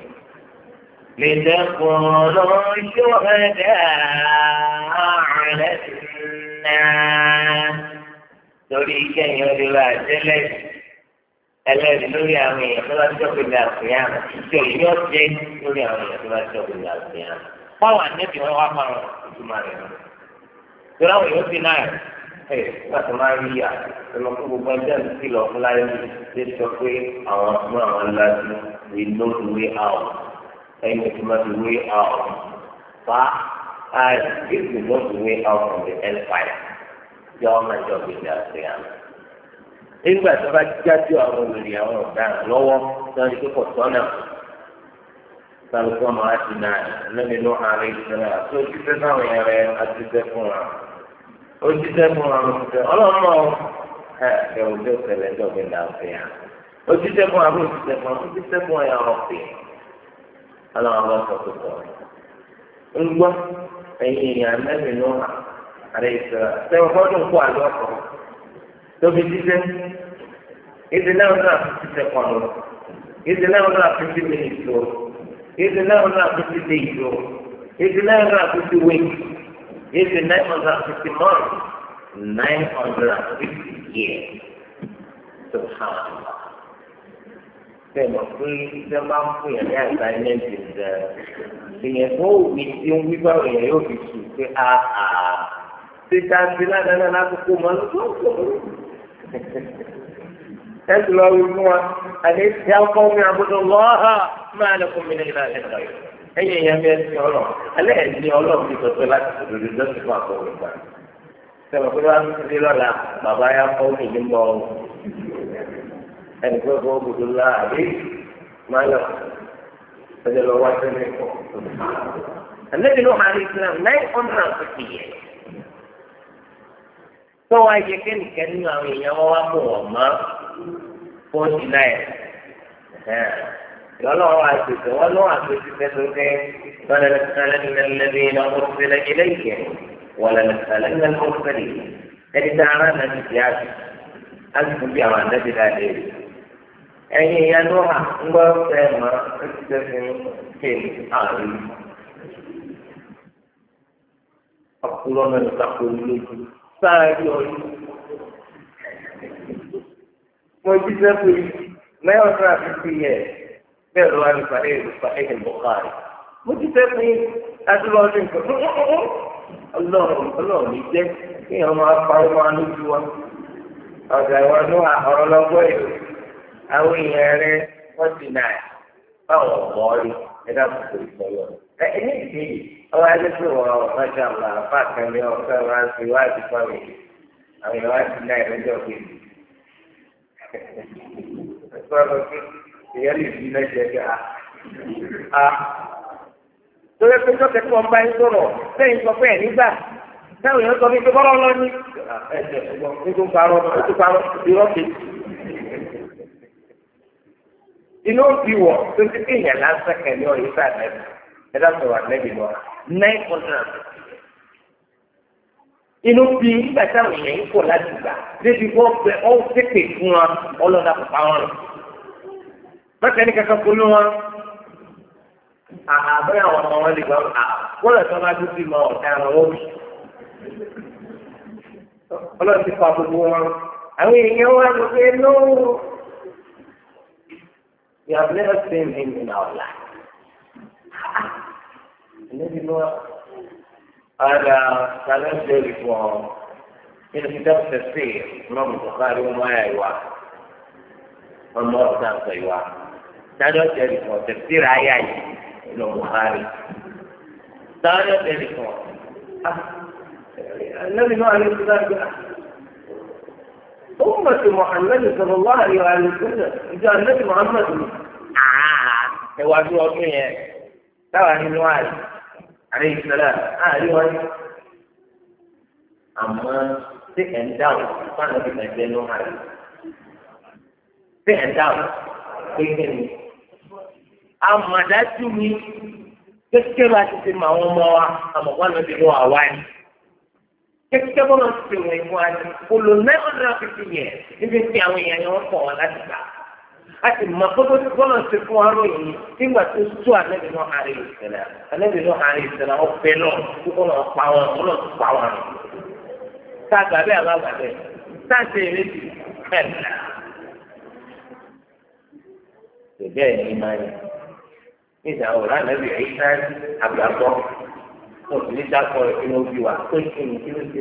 لتكونوا شهداء على الناس. Torí kẹ́yìn ọdún wa tẹ́lẹ̀ ẹlẹ́rìí lórí àwọn èèyàn tó bá jọ́ pé ní àfihàn ìjọ yìí yóò jẹ́ lórí àwọn èèyàn tó bá jọ́ pé ní àfihàn. Báwo ànẹ́bí wọn wá máa ìtumọ̀ rẹ̀ lọ? Torí àwọn èèyàn ti náà láti máa rí yà ẹnu fún gbogbo ẹgbẹ́ ìsìnkú lọ fún láyé ṣe sọ pé àwọn ọmọ àwọn ńlá sí we know the way out ẹ̀yin tó máa the way out fa if we know the way out from the hellfire yọ ọmọ ìjọ gbèsè àṣeyàn. nígbà tó bá jáde àwọn olùrí àwọn ọ̀daràn lọ́wọ́ tí wọ́n ti kó pọ̀ sọ́nà sálùkọ́ máa ti náà lẹ́nu inú ààrẹ ìṣẹ̀lẹ̀ àti òṣìṣẹ́ náà yẹn rẹ̀ àti ṣiṣẹ́ fún wa. Òṣìṣẹ́ fún wa ọlọ́mọ ẹ̀ òjò ṣẹlẹ̀ ńdọ̀gbẹ́ dàgbé yà. Òṣìṣẹ́ fún wa òṣìṣẹ́ fún wa òṣìṣẹ́ fún wa yà ọ̀pẹ̀. Ọlọ́mọ bá sọ tó sọ. Ń gbọ́ ẹ̀yin èèyàn lẹ́nu inú ààrẹ ìṣẹ̀lẹ̀ sẹ́wọ̀n fọ́dún kó àlọ́ ọkọ̀ tóbi jíjẹ́. Ìdí náà náà fi ṣiṣẹ́ kan lọ. Ìdí náà náà fi ṣiṣẹ́ mìíràn lọ. Ìdí náà náà fi ṣiṣẹ́ ìlú. Ìdí náà náà fi ṣiṣẹ́ wéyìí. It's 950 months, 950 years. Subhanallah. Sẹ́nu pé ṣé máa ń fún yẹn ní àgbáyémẹ́ntì ẹ̀ ìyẹn fún òbí tí ń wí báwo yẹn yóò fi sùn pé títa sí ládàá lákòókò mọ́ lọ́wọ́. Ẹ ti lọ wí fún wa, àti ìyá ọkọ mi àbúrò lọ́ha máa lè fún mi ní ìlànà ẹ̀ka yìí. Ẹ̀yin èèyàn bí ẹsẹ̀ ọlọ́run alẹ́ ẹ̀sìn ọlọ́run ti sọ pé láti sọ̀rọ̀ lọ́sùn fún àkọ́wé gbà. Sọ̀rọ̀ pé wọ́n ti di lọ́la bàbá yá kọ́ mi ní bọ́ ẹnì pé kó gbogbo la àbí máa lọ ẹ̀jẹ̀ lọ wá sí ẹ̀kọ́. Àlejò ló máa rí Islam 950 years. Tó wá yẹ kẹ́nìkẹ́ nínú àwọn èèyàn wọn wá mú wọn mọ́ 49. قالوا عزيز ولو عزيز تسوكين فلنسألن الذين أرسل إليهم ولنسألن المرسلين إذا دعنا نسيات أنتم بيعوا النبي الأهلي أي ينوها وفيما استثنوا في الآن أقولون تقولون سايقون موجزة ما يوضع في السيئة bẹ́ẹ̀ ló wá ní Sahih al-Bukhari. Mo ti fẹ́ pín adúlọ́ ọdún nǹkan. Ọlọ́run ní jẹ́ kí èèyàn máa pa ọmọ alójú wa. ọ̀gá ìwọ ló wà ọ̀rọ̀ lọ́gbọ́ yìí àwọn èèyàn rẹ wọ́n ti nà báwọn ọ̀mọ́ rí ẹ̀dá kòkòrò ìsọ̀yọ̀ ẹ̀ní ìdí ọwọ́ adé pé wọ́n ọ̀gájà ọ̀la àpá kan ní ọ̀gá wa ń fi wáàdì fáwọn àwọn èèyàn wá ti nà ìrẹ́jọ́ kejì ẹ̀sọ́ ìyẹn lè fi lẹ́jẹ̀ gà á. torí pé sọ́kẹ́ tí wọ́n bá ń sọ̀rọ̀ lẹ́yìn sọ pé ẹ̀ nígbà táwọn èèyàn sọ pé bọ́lá lọ ní ẹ̀jẹ̀ ẹ̀gbọ́n tó parọ́ irọ́ kejì. inú òbí wọ̀ tó ti fi èèyàn lásán kẹ̀lé ọ̀yẹ́ sáà nẹ́bí ẹ̀dá sọ̀rọ̀ ànẹ́bí lọ 900. inú bí nígbà táwọn èèyàn yìí kọ̀ láti gbà débi wọ́n pẹ ọ́ pépè fún wa ọlọ́dà pàpà wọn. bákan ní kankan polú wọn àbẹ́ àwọn ọmọ wọn lè gbà wọ́n lọ sọ ma tó fi mọ ọ̀daràn wọn bì. ọlọ́run ti fa gbogbo wọn àwọn èèyàn wa ló pé lóòrò. You have never seen him in our life. Maybe no. هذا كلام ذلك في كتاب التفسير الإمام البخاري وما يوافق والله كان سيوافق كلام ذلك تفسير آيات الإمام البخاري كلام ذلك النبي نوح عليه السلام أمة محمد صلى الله عليه وسلم إذا النبي محمد هو أبو أمي ترى نوح عليه السلام أيوة أما سكن داون كان في مكان نوح سكن داون سكن أما داتومي كيف تسمع أموا أما قالوا بنوح وين kẹ́kẹ́ bọ́lá ti fi wọ̀nyí fún wa kò lò 950 years níbi tí àwọn èèyàn yẹn wọ́n pọ̀ wọn láti gbà a sì mọ kótó tí bọ́lá ti fún wa ròyìn nígbà tó tó ànábì náà àárẹ̀ ìṣẹ̀lẹ̀ ànábì náà àárẹ̀ ìṣẹ̀lẹ̀ ọ̀fẹ́ náà tó kọ́ náà pa wọn kọ́ náà tó pa wọn. tá a gbà bẹ́ẹ̀ àbá gbà bẹ́ẹ̀ tá a ṣe ìrètí ẹ̀ẹ́dà. bẹ́ẹ̀ ni máa yẹ nígbà wo ànábì ẹ̀yíṣà àgbàgbọ́ wọ́n sì ní dákọ̀ rẹ̀ kí wọ́n bí wa tó ń kéwìn kí ló dé.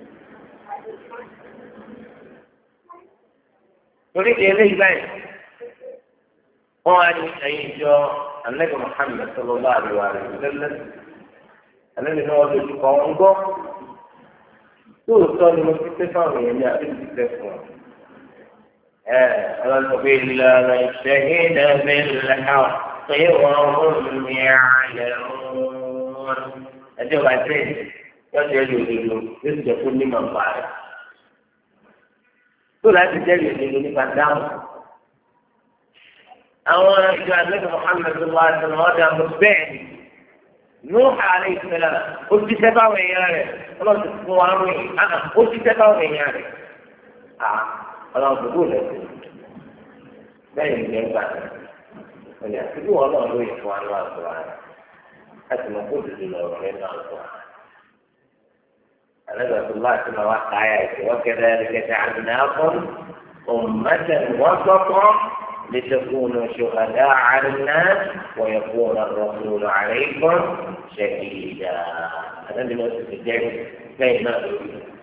torí di eléyìí báyìí wọ́n á ní ẹ̀yìn ìjọ Ànábì Muhammad sallallahu alaihi wa sallam Ànábì náà wọ́n lójú kọ́ ń gbọ́ tóòtọ́ ni mo ti tẹ́ fáwọn èèyàn ní àbí ti tẹ́ fún ọ. ọlọ́dún bíi ìlànà ìṣẹ́yìn náà bí ìlànà pé wọ́n ń mi àlẹ́ wọn. ẹjọ́ bá tẹ̀ yọ̀ọ́ ẹ̀rí òdodo yóò jẹ́ kó ní màmá rẹ̀. tó láti jẹ́rìí òdodo nípa dáhùn. àwọn ìjọ àgbẹ̀dẹ̀ Muhammad sallallahu alaihi wasallam ọ̀dà àbọ̀ bẹ́ẹ̀ ni Nuh alayhi salam ó ti tẹ́ báwọn èèyàn rẹ̀ ọlọ́run ti fún wa ròyìn ó ti tẹ́ báwọn èèyàn rẹ̀ ọlọ́run tó kúrò lẹ́sìn bẹ́ẹ̀ ni ìgbẹ́ gbà ọ̀nà àti bí wọn náà lóye fún wa ní àgbà rẹ̀. أسمع كل دلوقتي لأن الله نزل الله سبحانه وتعالى وكذلك جعلناكم أمة وسطا لتكونوا شهداء على الناس ويكون الرسول عليكم شهيدا. هذا اللي نقصد في الجيش كيف نقول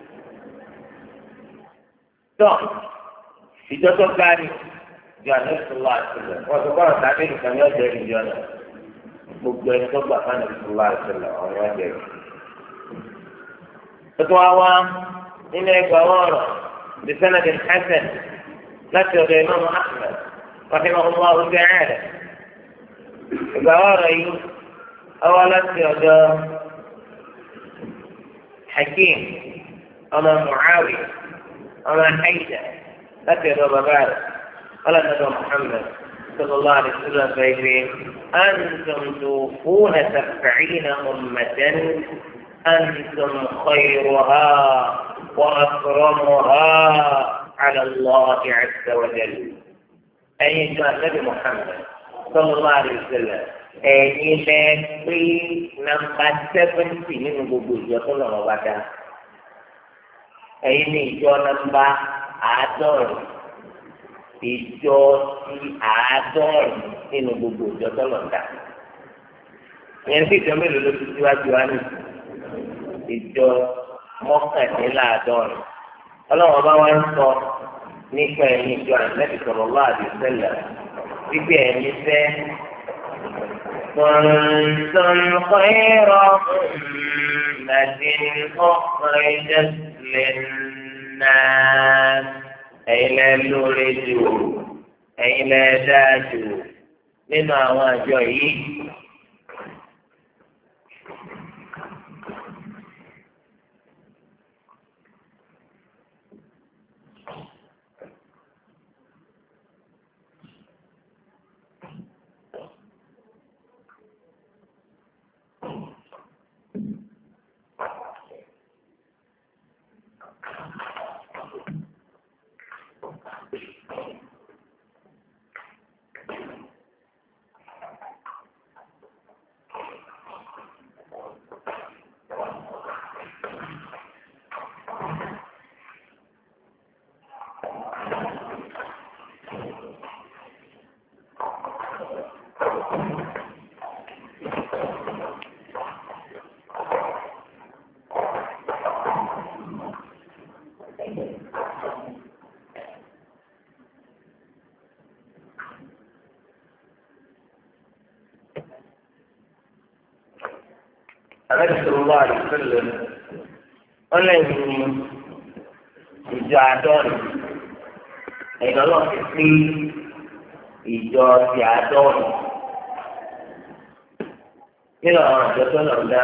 في جزء ثاني جاء نفس الله عليه وسلم وسبحانه وتعالى كان يجري الجنة gbogbo ẹni tó gbà fún ẹni tó bá ṣẹlẹ̀ ọ̀rọ̀ ẹ̀jẹ̀ rẹ̀. tuntun wa wá nínú ẹgbẹ́ ọ̀rọ̀ bisanadin hasan láti ọ̀dọ̀ imaamu ahmed rahimahullah ta'ala. ẹgbẹ́ ọ̀rọ̀ yìí ọwọ́ láti ọ̀dọ̀ hakim ọmọ muawi ọmọ haida láti ọ̀dọ̀ bàbá rẹ̀ ọlọ́dọ̀ muhammed. صلى الله عليه وسلم فيقول أنتم توفون 70 أمة أنتم خيرها وأكرمها على الله عز وجل. أي النبي محمد صلى الله عليه وسلم أي في نمبر 70 من وجود يقول الله أي نيجو نمبر 10 ìjọ ti 50 nínú gbogbo ìjọ tọ́lọ̀ dá. ìyẹn tí ìjọ mélòó ló ti síwájú wa ní ìjọ 49 ọlọ́wọ́n bá wá ń sọ nípa ẹ̀yìn ìjọ Ànábì sallallahu alaihi wasallam wípé ẹ̀mí fẹ́ كنتم خير أمة أخرجت للناس أين لورجوا أين داجوا مما وجهي النبي صلى الله عليه وسلم قال لي ìjọ ẹ̀dọ́ náà ti pín ìjọ ti àádọ́rin nínú àwọn àjọ tó náà dá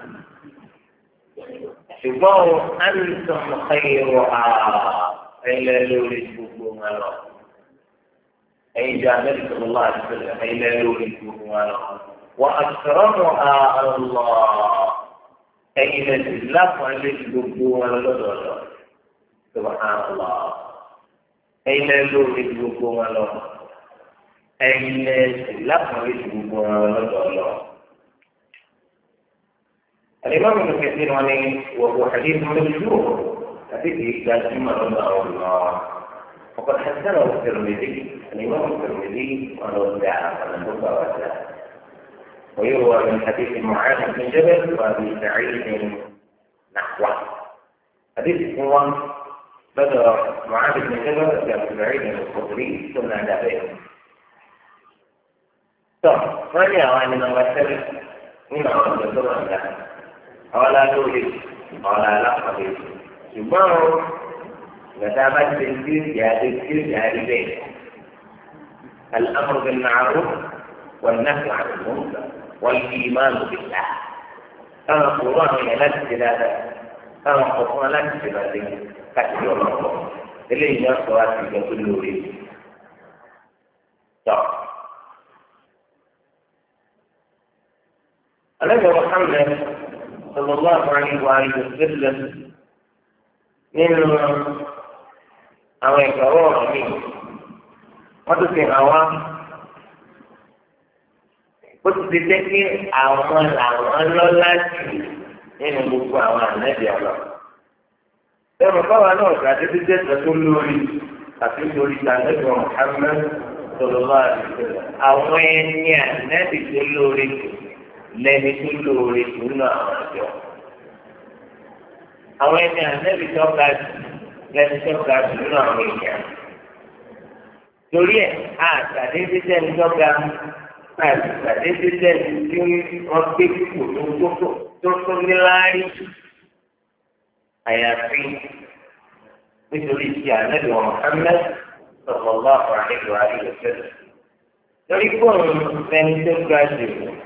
ṣùgbọ́n àìsàn ẹ̀rọ ẹ̀lẹ́ lórí gbogbo wọn lọ ẹ̀yin ìjọ Ànábì sallallahu alaihi wasallam ẹ̀lẹ́ lórí gbogbo wọn lọ wọ́n àtúrọ̀mọ̀ àlọ́ ẹ̀yin lẹ́sìn lápọn lórí gbogbo wọn lọ́dọọdọ subhanallah. ẹ̀yin lórí gbogbo wọn lọ ẹ̀yin lápọ̀lẹ́ gbogbo wọn lọ́dọọlọ́. الإمام ابن كثير وهو حديث مشهور حديث جازم الله وقد حسنه الترمذي الإمام الترمذي وله دعا فمن وسلم ويروى من حديث معاذ بن جبل وأبي سعيد نحوه حديث هو بدأ معاذ بن جبل كان سعيد الخدري ثم أدابه. طب من يعاني من مثل من أول الدرس له أولا تولي أولا لا قبيل سبحانه نتابع التنفيذ يا بيت الأمر بالمعروف والنهي عن المنكر والإيمان بالله كما القرآن ينزل هذا كما القرآن ينزل هذا káàkiri ọlọ́pọ̀ eléyìí náà sọ láti ìjọ tó lórí tọ́. alẹ́ Muhammad sallallahu alaihi wa sallam nínú àwọn ìgbàwọ́ ọ̀rọ̀ mi wọ́n tún fi hàn wá ó ti ti jẹ́ pé àwọn làwọn lọ́lá jù nínú gbogbo àwọn ànábì ọlọ́pàá. ẹ̀rọ báwa náà gbàdé bí jẹ́sẹ̀ tó lórí àti lórí ìtàgẹ́gbọ̀n Muhammad sallallahu alaihi wasallam àwọn ẹni ànẹ́bì tó lórí lẹ́ni tó lórí nínú àwọn àjọ. àwọn ẹni ànẹ́bì tó ga jù lẹ́ni tó ga jù nínú àwọn èèyàn. torí ẹ̀ àtàdé bí jẹ́ni tó ga àtàdé bí jẹ́ni tí wọ́n gbé kúkú tó níláárí. àyàfi nítorí ti Ànábì Muhammad sallallahu alaihi wa sallam. lórí fóònù ẹni tó ga jù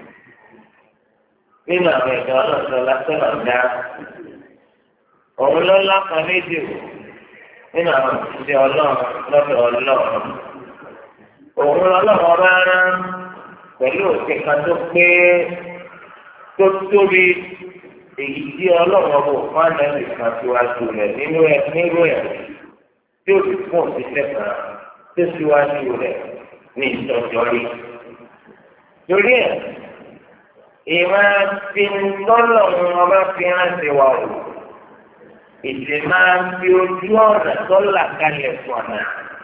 nínú àwọn ẹ̀dọ́ ọlọ́sọ lásán ọ̀dá òun ló lápá méjì nínú àwọn òṣìṣẹ́ ọlọ́run lọ́dọ̀ ọlọ́run. òun lọ́lọ́run ọba rán pẹ̀lú òkè kan tó pé tó tóbi. èyí tí ọlọ́run ọbọ̀ fún ànábì kan síwájú rẹ̀ nínú ẹ̀ tí ó sì fún òṣìṣẹ́ kan tó síwájú rẹ̀ ní ìtọ́jọ́ rí. torí ẹ̀ ìmọ̀ fi lọ́lọ́run ọba fi ránṣẹ́ wa o ìṣe máa ń fi ojú ọ̀nà tó là kalẹ̀ fọ̀nà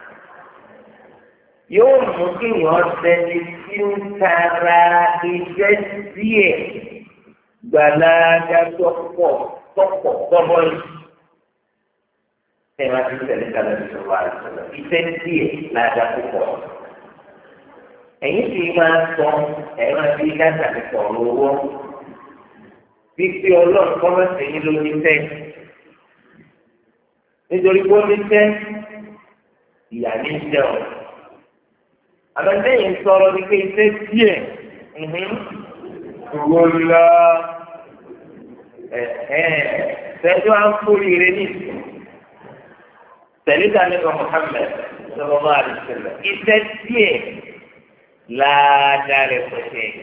yóò mú kí wọ́n sẹ́ni tí ń tara iṣẹ́ díẹ̀. gbàlágà tọ́pọ̀ tọ́bọ̀ yìí Saya masih tidak dalam sesuatu. Esensi nada pokok. Ini dimasuk, masih kan ada peluang. Bíbí ọlọ́run kọ́ mọ́ sí yín lórí tẹ́ nítorí pé ó ní tẹ́ ìyá ní jẹ́ ọ̀. Àbẹ̀tẹ́yìn sọ̀rọ̀ ní pé iṣẹ́ díẹ̀ owó ńlá tẹ́jú à ń kórè rẹ ní tẹ̀lé nípa Muhammad sallallahu alaihi wasallam iṣẹ́ díẹ̀ ládàá rẹ̀ pẹ̀sẹ̀.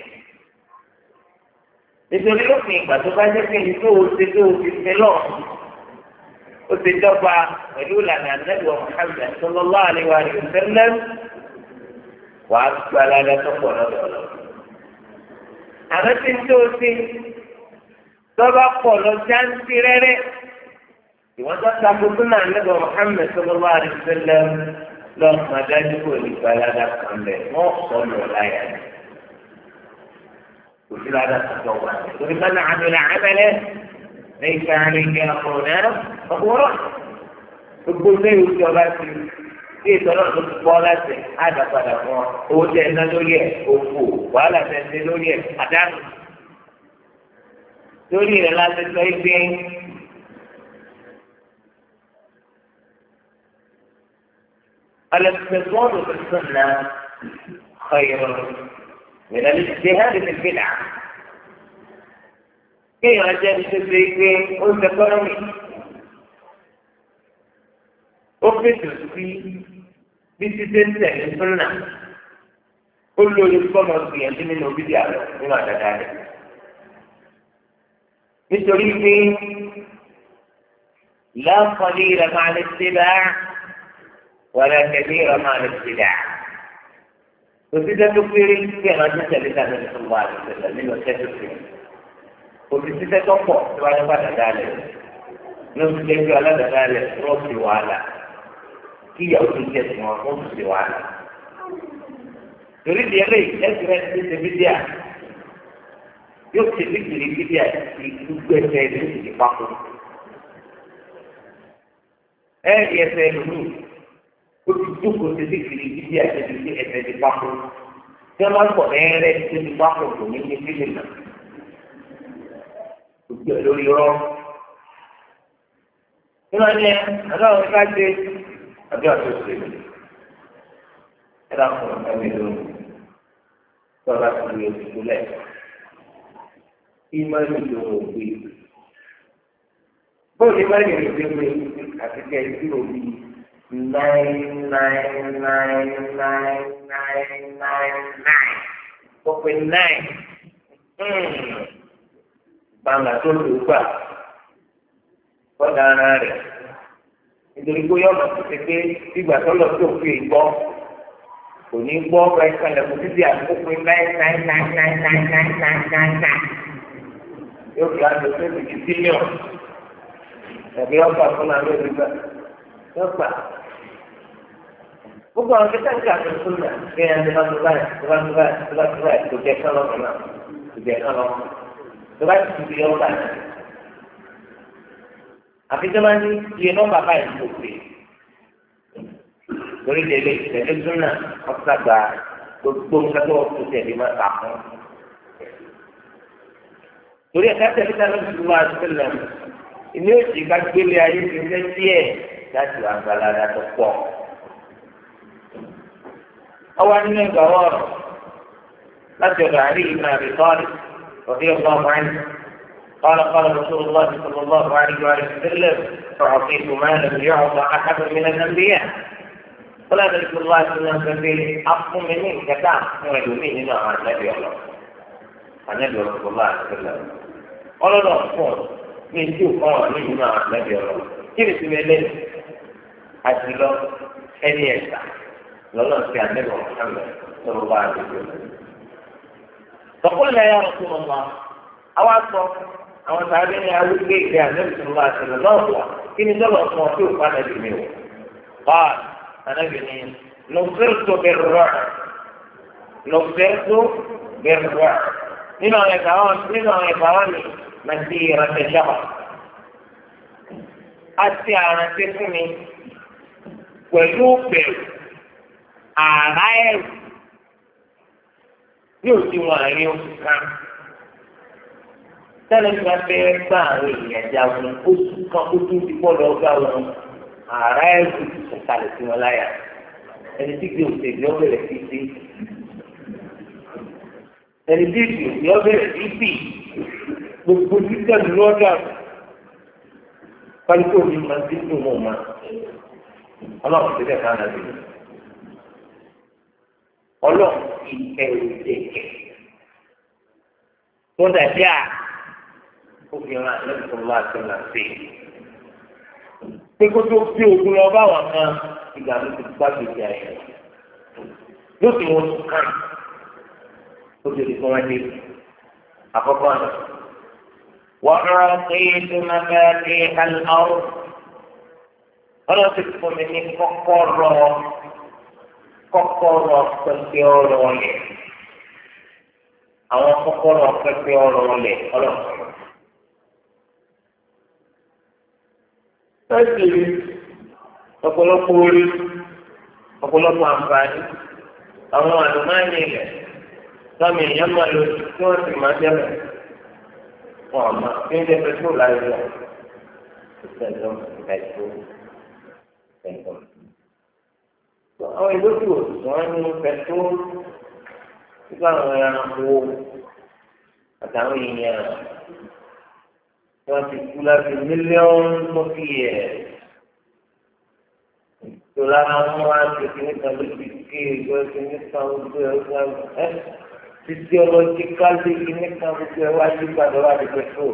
Nítorí lópin ìgbà tó bá jẹ́ pé tó o ti ṣe lọ ó ti dọ́gba pẹ̀lú ìlànà àdébò Muhammad sallallahu alaihi wa sallam wàá gba aládá tó pọ̀ lọ́dọ̀. Àmọ́ tí tó o ti tọ́ba pọ̀ lọ jáǹtì rẹ́rẹ́ ìwọ́n tó ta gbogbo náà àdébò Muhammad sallallahu alaihi wa sallam lọ́ọ̀ máa dájú kó o lè gba aládá kan bẹ̀ wọ́n sọ lọ láyà ni. وفي هذا التصور ومن عمل عملا ليس عليه امرنا فهو رد gbogbo lẹ́yìn ojú ọba ti ṣe ìtọ́nà tó ti pọ́ láti àdàpadà fún ọ owó tẹ ẹ ná lórí ẹ òfò wàhálà tẹ ẹ ṣe lórí ẹ àdánù lórí rẹ láti sọ ìgbé الاقتصاد في السنة خير من الاجتهاد في البدع. كيف أجل تسيكين قلت قرمي أفتش في بسيطة السنة كل يقوم في منه بدعة بما تدعي بسيطة لا قليل مع الاتباع ولا كثير مع الابتداع. وإذا تكفير كما تسأل النبي صلى الله عليه وسلم من وسائل وإذا تقوى سواء بعد ذلك نسلك على ذلك روسي وعلا كي يأتي جسمه روسي وعلا تريد يلي أسرع تبدأ يكتب ذكر البدع يكتب سيدنا في فقر هذه سيدنا ó ti jókòó ti di kiri ibi àti ti ẹsẹ̀ ti pápó tí wọ́n máa ń pọ̀ lẹ́rẹ́ tí ti pápó kò ní ní kílè náà gbogbo ẹ̀ lórí rọ́. Ní wọ́n ní aláwọ̀ ká ṣe ọjọ́ àtúnṣe ẹ̀rọ fún ọ̀gá mi lónìí tí wọ́n bá ti rí oṣù tó lẹ̀ ìmọ̀ ìlú òbí. Bóòlù ìmọ̀ ìlú òbí àti kẹ́ ẹ̀ sí òbí. 9999999 open 9 bàǹgà tó lù ú gbà fọ́dà ara rẹ̀ nítorí pé yọ̀ọ̀mọ̀ tó ṣe pé ìgbà tó lọ sí òfin ìgbọ́ kò ní gbọ́ ọ̀rọ̀ ìkàlẹ̀ kò títí àkókò 9999999 yóò fi àjọ tó ti bílíọ̀nù tàbí ọgbà fún àwọn olùgbà lọ́gbà. Gbogbo àwọn kẹta ń kàtó súnmọ́ kí ẹ̀ ń bá tó báyìí tó bá tó báyìí tó jẹ́ kán lọ́kàn náà tó jẹ́ kán lọ́kàn tó bá ti fi ọgbà náà. Àfi tó máa ní iye nọ́mbà báyìí tó pè é. Torí tẹ̀lé tẹ̀lé súnmọ́ ọ̀sà gba gbogbo nǹkan tó tó tẹ̀lé máa ta fún. Torí ẹ̀ka tẹ̀lé tẹ̀lé tó wá sílẹ̀ ìní òsì ká gbélé ayé ti fẹ́ díẹ̀ láti wà gbàlára tó pọ̀. أول من الجوار مسجد علي بن أبي طالب رضي الله عنه قال قال رسول الله صلى الله عليه وسلم فأعطيت ما لم يعطى أحد من الأنبياء قال رسول الله صلى الله عليه وسلم أقوم مني كتاب ويدومين مع النبي الله النبي رسول الله صلى الله عليه وسلم قال له أقول من شوف قال مع النبي الله كيف تسمى أجل أن يسع لله في النبي محمد صلى الله عليه وسلم فقلنا يا رسول الله أو أصبر أو تعبيني أقول لك يا النبي صلى الله عليه وسلم لا أصبر كني دلوا أصبر قال أجمعه قال أنا بني نصرت بالرعب لما يتعاني مسيرة شهر àti àrántí fún mi pẹ̀lú bẹ̀rù àrá ẹ̀rù ní òdiwọ̀n àárín oṣù kan. Tẹ́lẹ̀ tí wọ́n fẹ́ gbá àwọn èèyàn jagun oṣù kan ó tún ti pọ̀ lọ́ọ́ gbá wọn àrá ẹ̀rù ti sọ̀kalẹ̀ sí wọn láyà. Ẹni tí kì í òṣèlú ó bẹ̀rẹ̀ sí sí. Ẹni tí kì í òṣèlú ó bẹ̀rẹ̀ sí sí. Gbogbo títẹ̀lú lọ́dà pálíkò ní máa ti dùn mọ́ ma. Ọlọ́run ti bẹ̀ ká náà bí. Ọlọ́run ti ẹrù dẹ̀kẹ̀. Tó dàbí obìnrin àlẹ́kùn wá sí náà sí. Pé kó tó fi ogun lọ bá wọn kan ìgbà tó ti gbá gbèsè àyẹ̀. Yóò fi wọn tún kàn. Ó ti di fún wọn dé. Àkọ́kọ́ náà. وأعطيت مفاتيح الأرض ọlọ́run ti fún mi ní kọ́kọ́rọ́ pẹpẹ ọ̀rọ̀ ọ̀lẹ̀ àwọn kọ́kọ́rọ́ pẹpẹ ọ̀rọ̀ ọ̀lẹ̀ ọlọ́run. Láti rí ọ̀pọ̀lọpọ̀ orí ọ̀pọ̀lọpọ̀ àǹfààní àwọn àlùmáàní ilẹ̀ lọ́mọ èèyàn máa lò tí wọ́n sì máa jẹ́ mọ̀. Ọmọ bí ń jẹ pẹtrol láyé lọ ìṣẹ̀lẹ̀ pẹtrol pẹtrol. Àwọn ìlú tí wọ́n ní pẹtrol nígbà àwọn ẹranko àtàwọn èèyàn tí wọ́n ti kú láti mílíọ̀nù mọ́kì ẹ̀. Ìtura wọn wá ti kíní kan lójú ké ìgbọ́ kíní kan ojú ẹ̀ physiologically kíní kan gbogbo ẹ̀ wá sí gbàdọ̀ wá di petrol.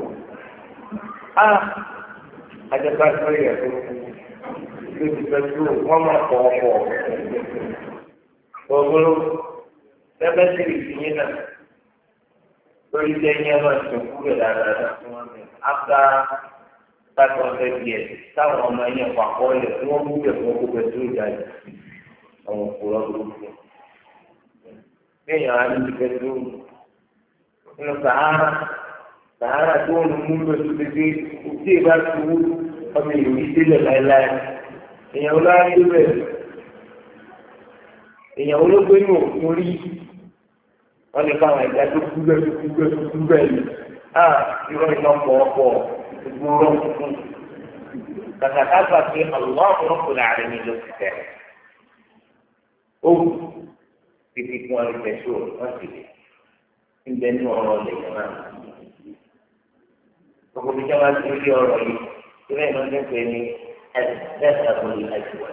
Àjẹpá tó yẹ kó lójú petrol wọ́n máa pọ̀ ọ̀pọ̀. Gbogbo sẹ́fẹ̀sìrì ti yín náà lórí jẹ́ yín máa tún kúrò dáadáa fún wọn. After 500 years táwọn ọmọ yẹn pàpọ̀ lẹ̀ tí wọ́n mú bẹ̀ fún ọkọ̀ petrol jáde àwọn òkúrọ̀ gbogbo. Kéèyàn á ní petrol nínú Sahara tó ń mú lọ sí pépé tí ìbá ti wú ọmọ ìlú ìdílé láéláé. Èèyàn olóyè bẹ̀rẹ̀ èèyàn olóògbé ní òkun rí wọ́n lè fáwọn ẹ̀dá tó kú bẹ́ẹ̀ ni. Irọ́ iná pọ̀ gbogbo rọ̀ fún kàkàtà gbà pé ọlọ́run rọ́pòlá rẹ̀ ní ló ti tẹ̀. Ó títí fún ọdún pẹ̀trol wọ́n sì lè ń bẹ ní ọ̀rọ̀ lẹ́yìn náà. Gbogbo bí jọba ti rí ọ̀rọ̀ yìí ìrẹ́ ìlú ń pè ní ẹ̀ẹ́dẹ́gbẹ̀rún ẹ̀jùwẹ̀.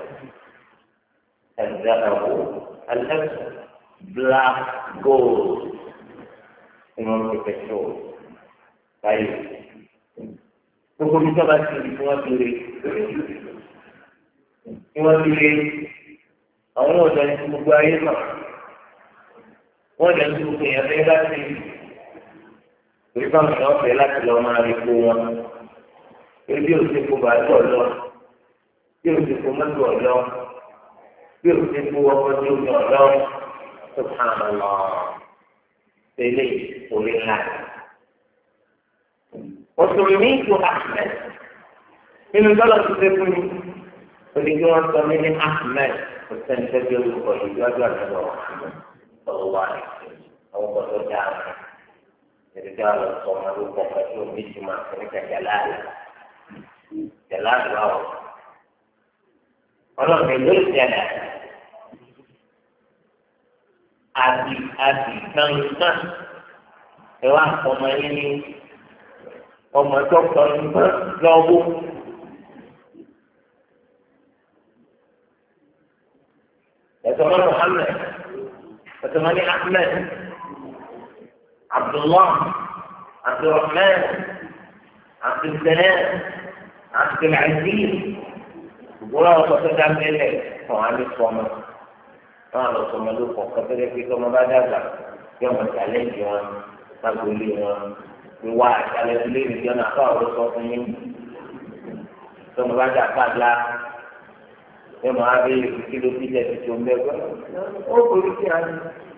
ẹ̀ẹ́dẹ́gbẹ̀rún black gold inú ọdún pẹ̀trol báyìí. Gbogbo bí jọba ti rí tí wọ́n ti rí àwọn ọ̀dọ́ ní gbogbo ayé náà. Wọ́n lè tún gbogbo èèyàn fẹ́ láti rí báwọn èèyàn fẹ́ láti lọ máa rí kó wọn. Ebi ò ti kó bàtọ̀ lọ, bí ò ti kó mọ́tò ọ̀lọ́, bí ò ti kó ọkọ̀ tí ó ní ọ̀lọ́ tó kàn án lọ. Tẹ́lẹ̀ orí ńlá. Òṣèlú ní ìlú Ahmed nínú dọ́là tó fẹ́ fún mi. Onígbé wọn sọ mí ní Ahmed kò sẹ́ni tẹ́lẹ̀ olùkọ́ ìjọ́jọ́ àtẹ̀wọ̀ ọ̀wá àwọn gbọ́dọ̀ dáa ẹ̀ríkà lọ sọ ọmọ lórúkọ pẹ̀lú oníṣìmọ̀ ẹ̀ríkà jàláàlì wà wọ̀ ọlọ́run ló ń jẹ̀dá àti gbọ̀ngàn ẹ wá ọmọ yín ní ọmọ tó gbọ̀ngàn lọ́wọ́. يسمى محمد يسمى أحمد عبد الله عبد الرحمن عبد السلام عبد العزيز ولا وصلت عن ذلك وعن الصوم قال الصوم له فقدر في كما بعد هذا يوم الثلاث يوم تقول يوم رواية على الليل يوم أخاه الصوم ثم بعد قبل ẹ máa rí kìlómítà tí o ń bẹ gbọ́ ó borí sí àná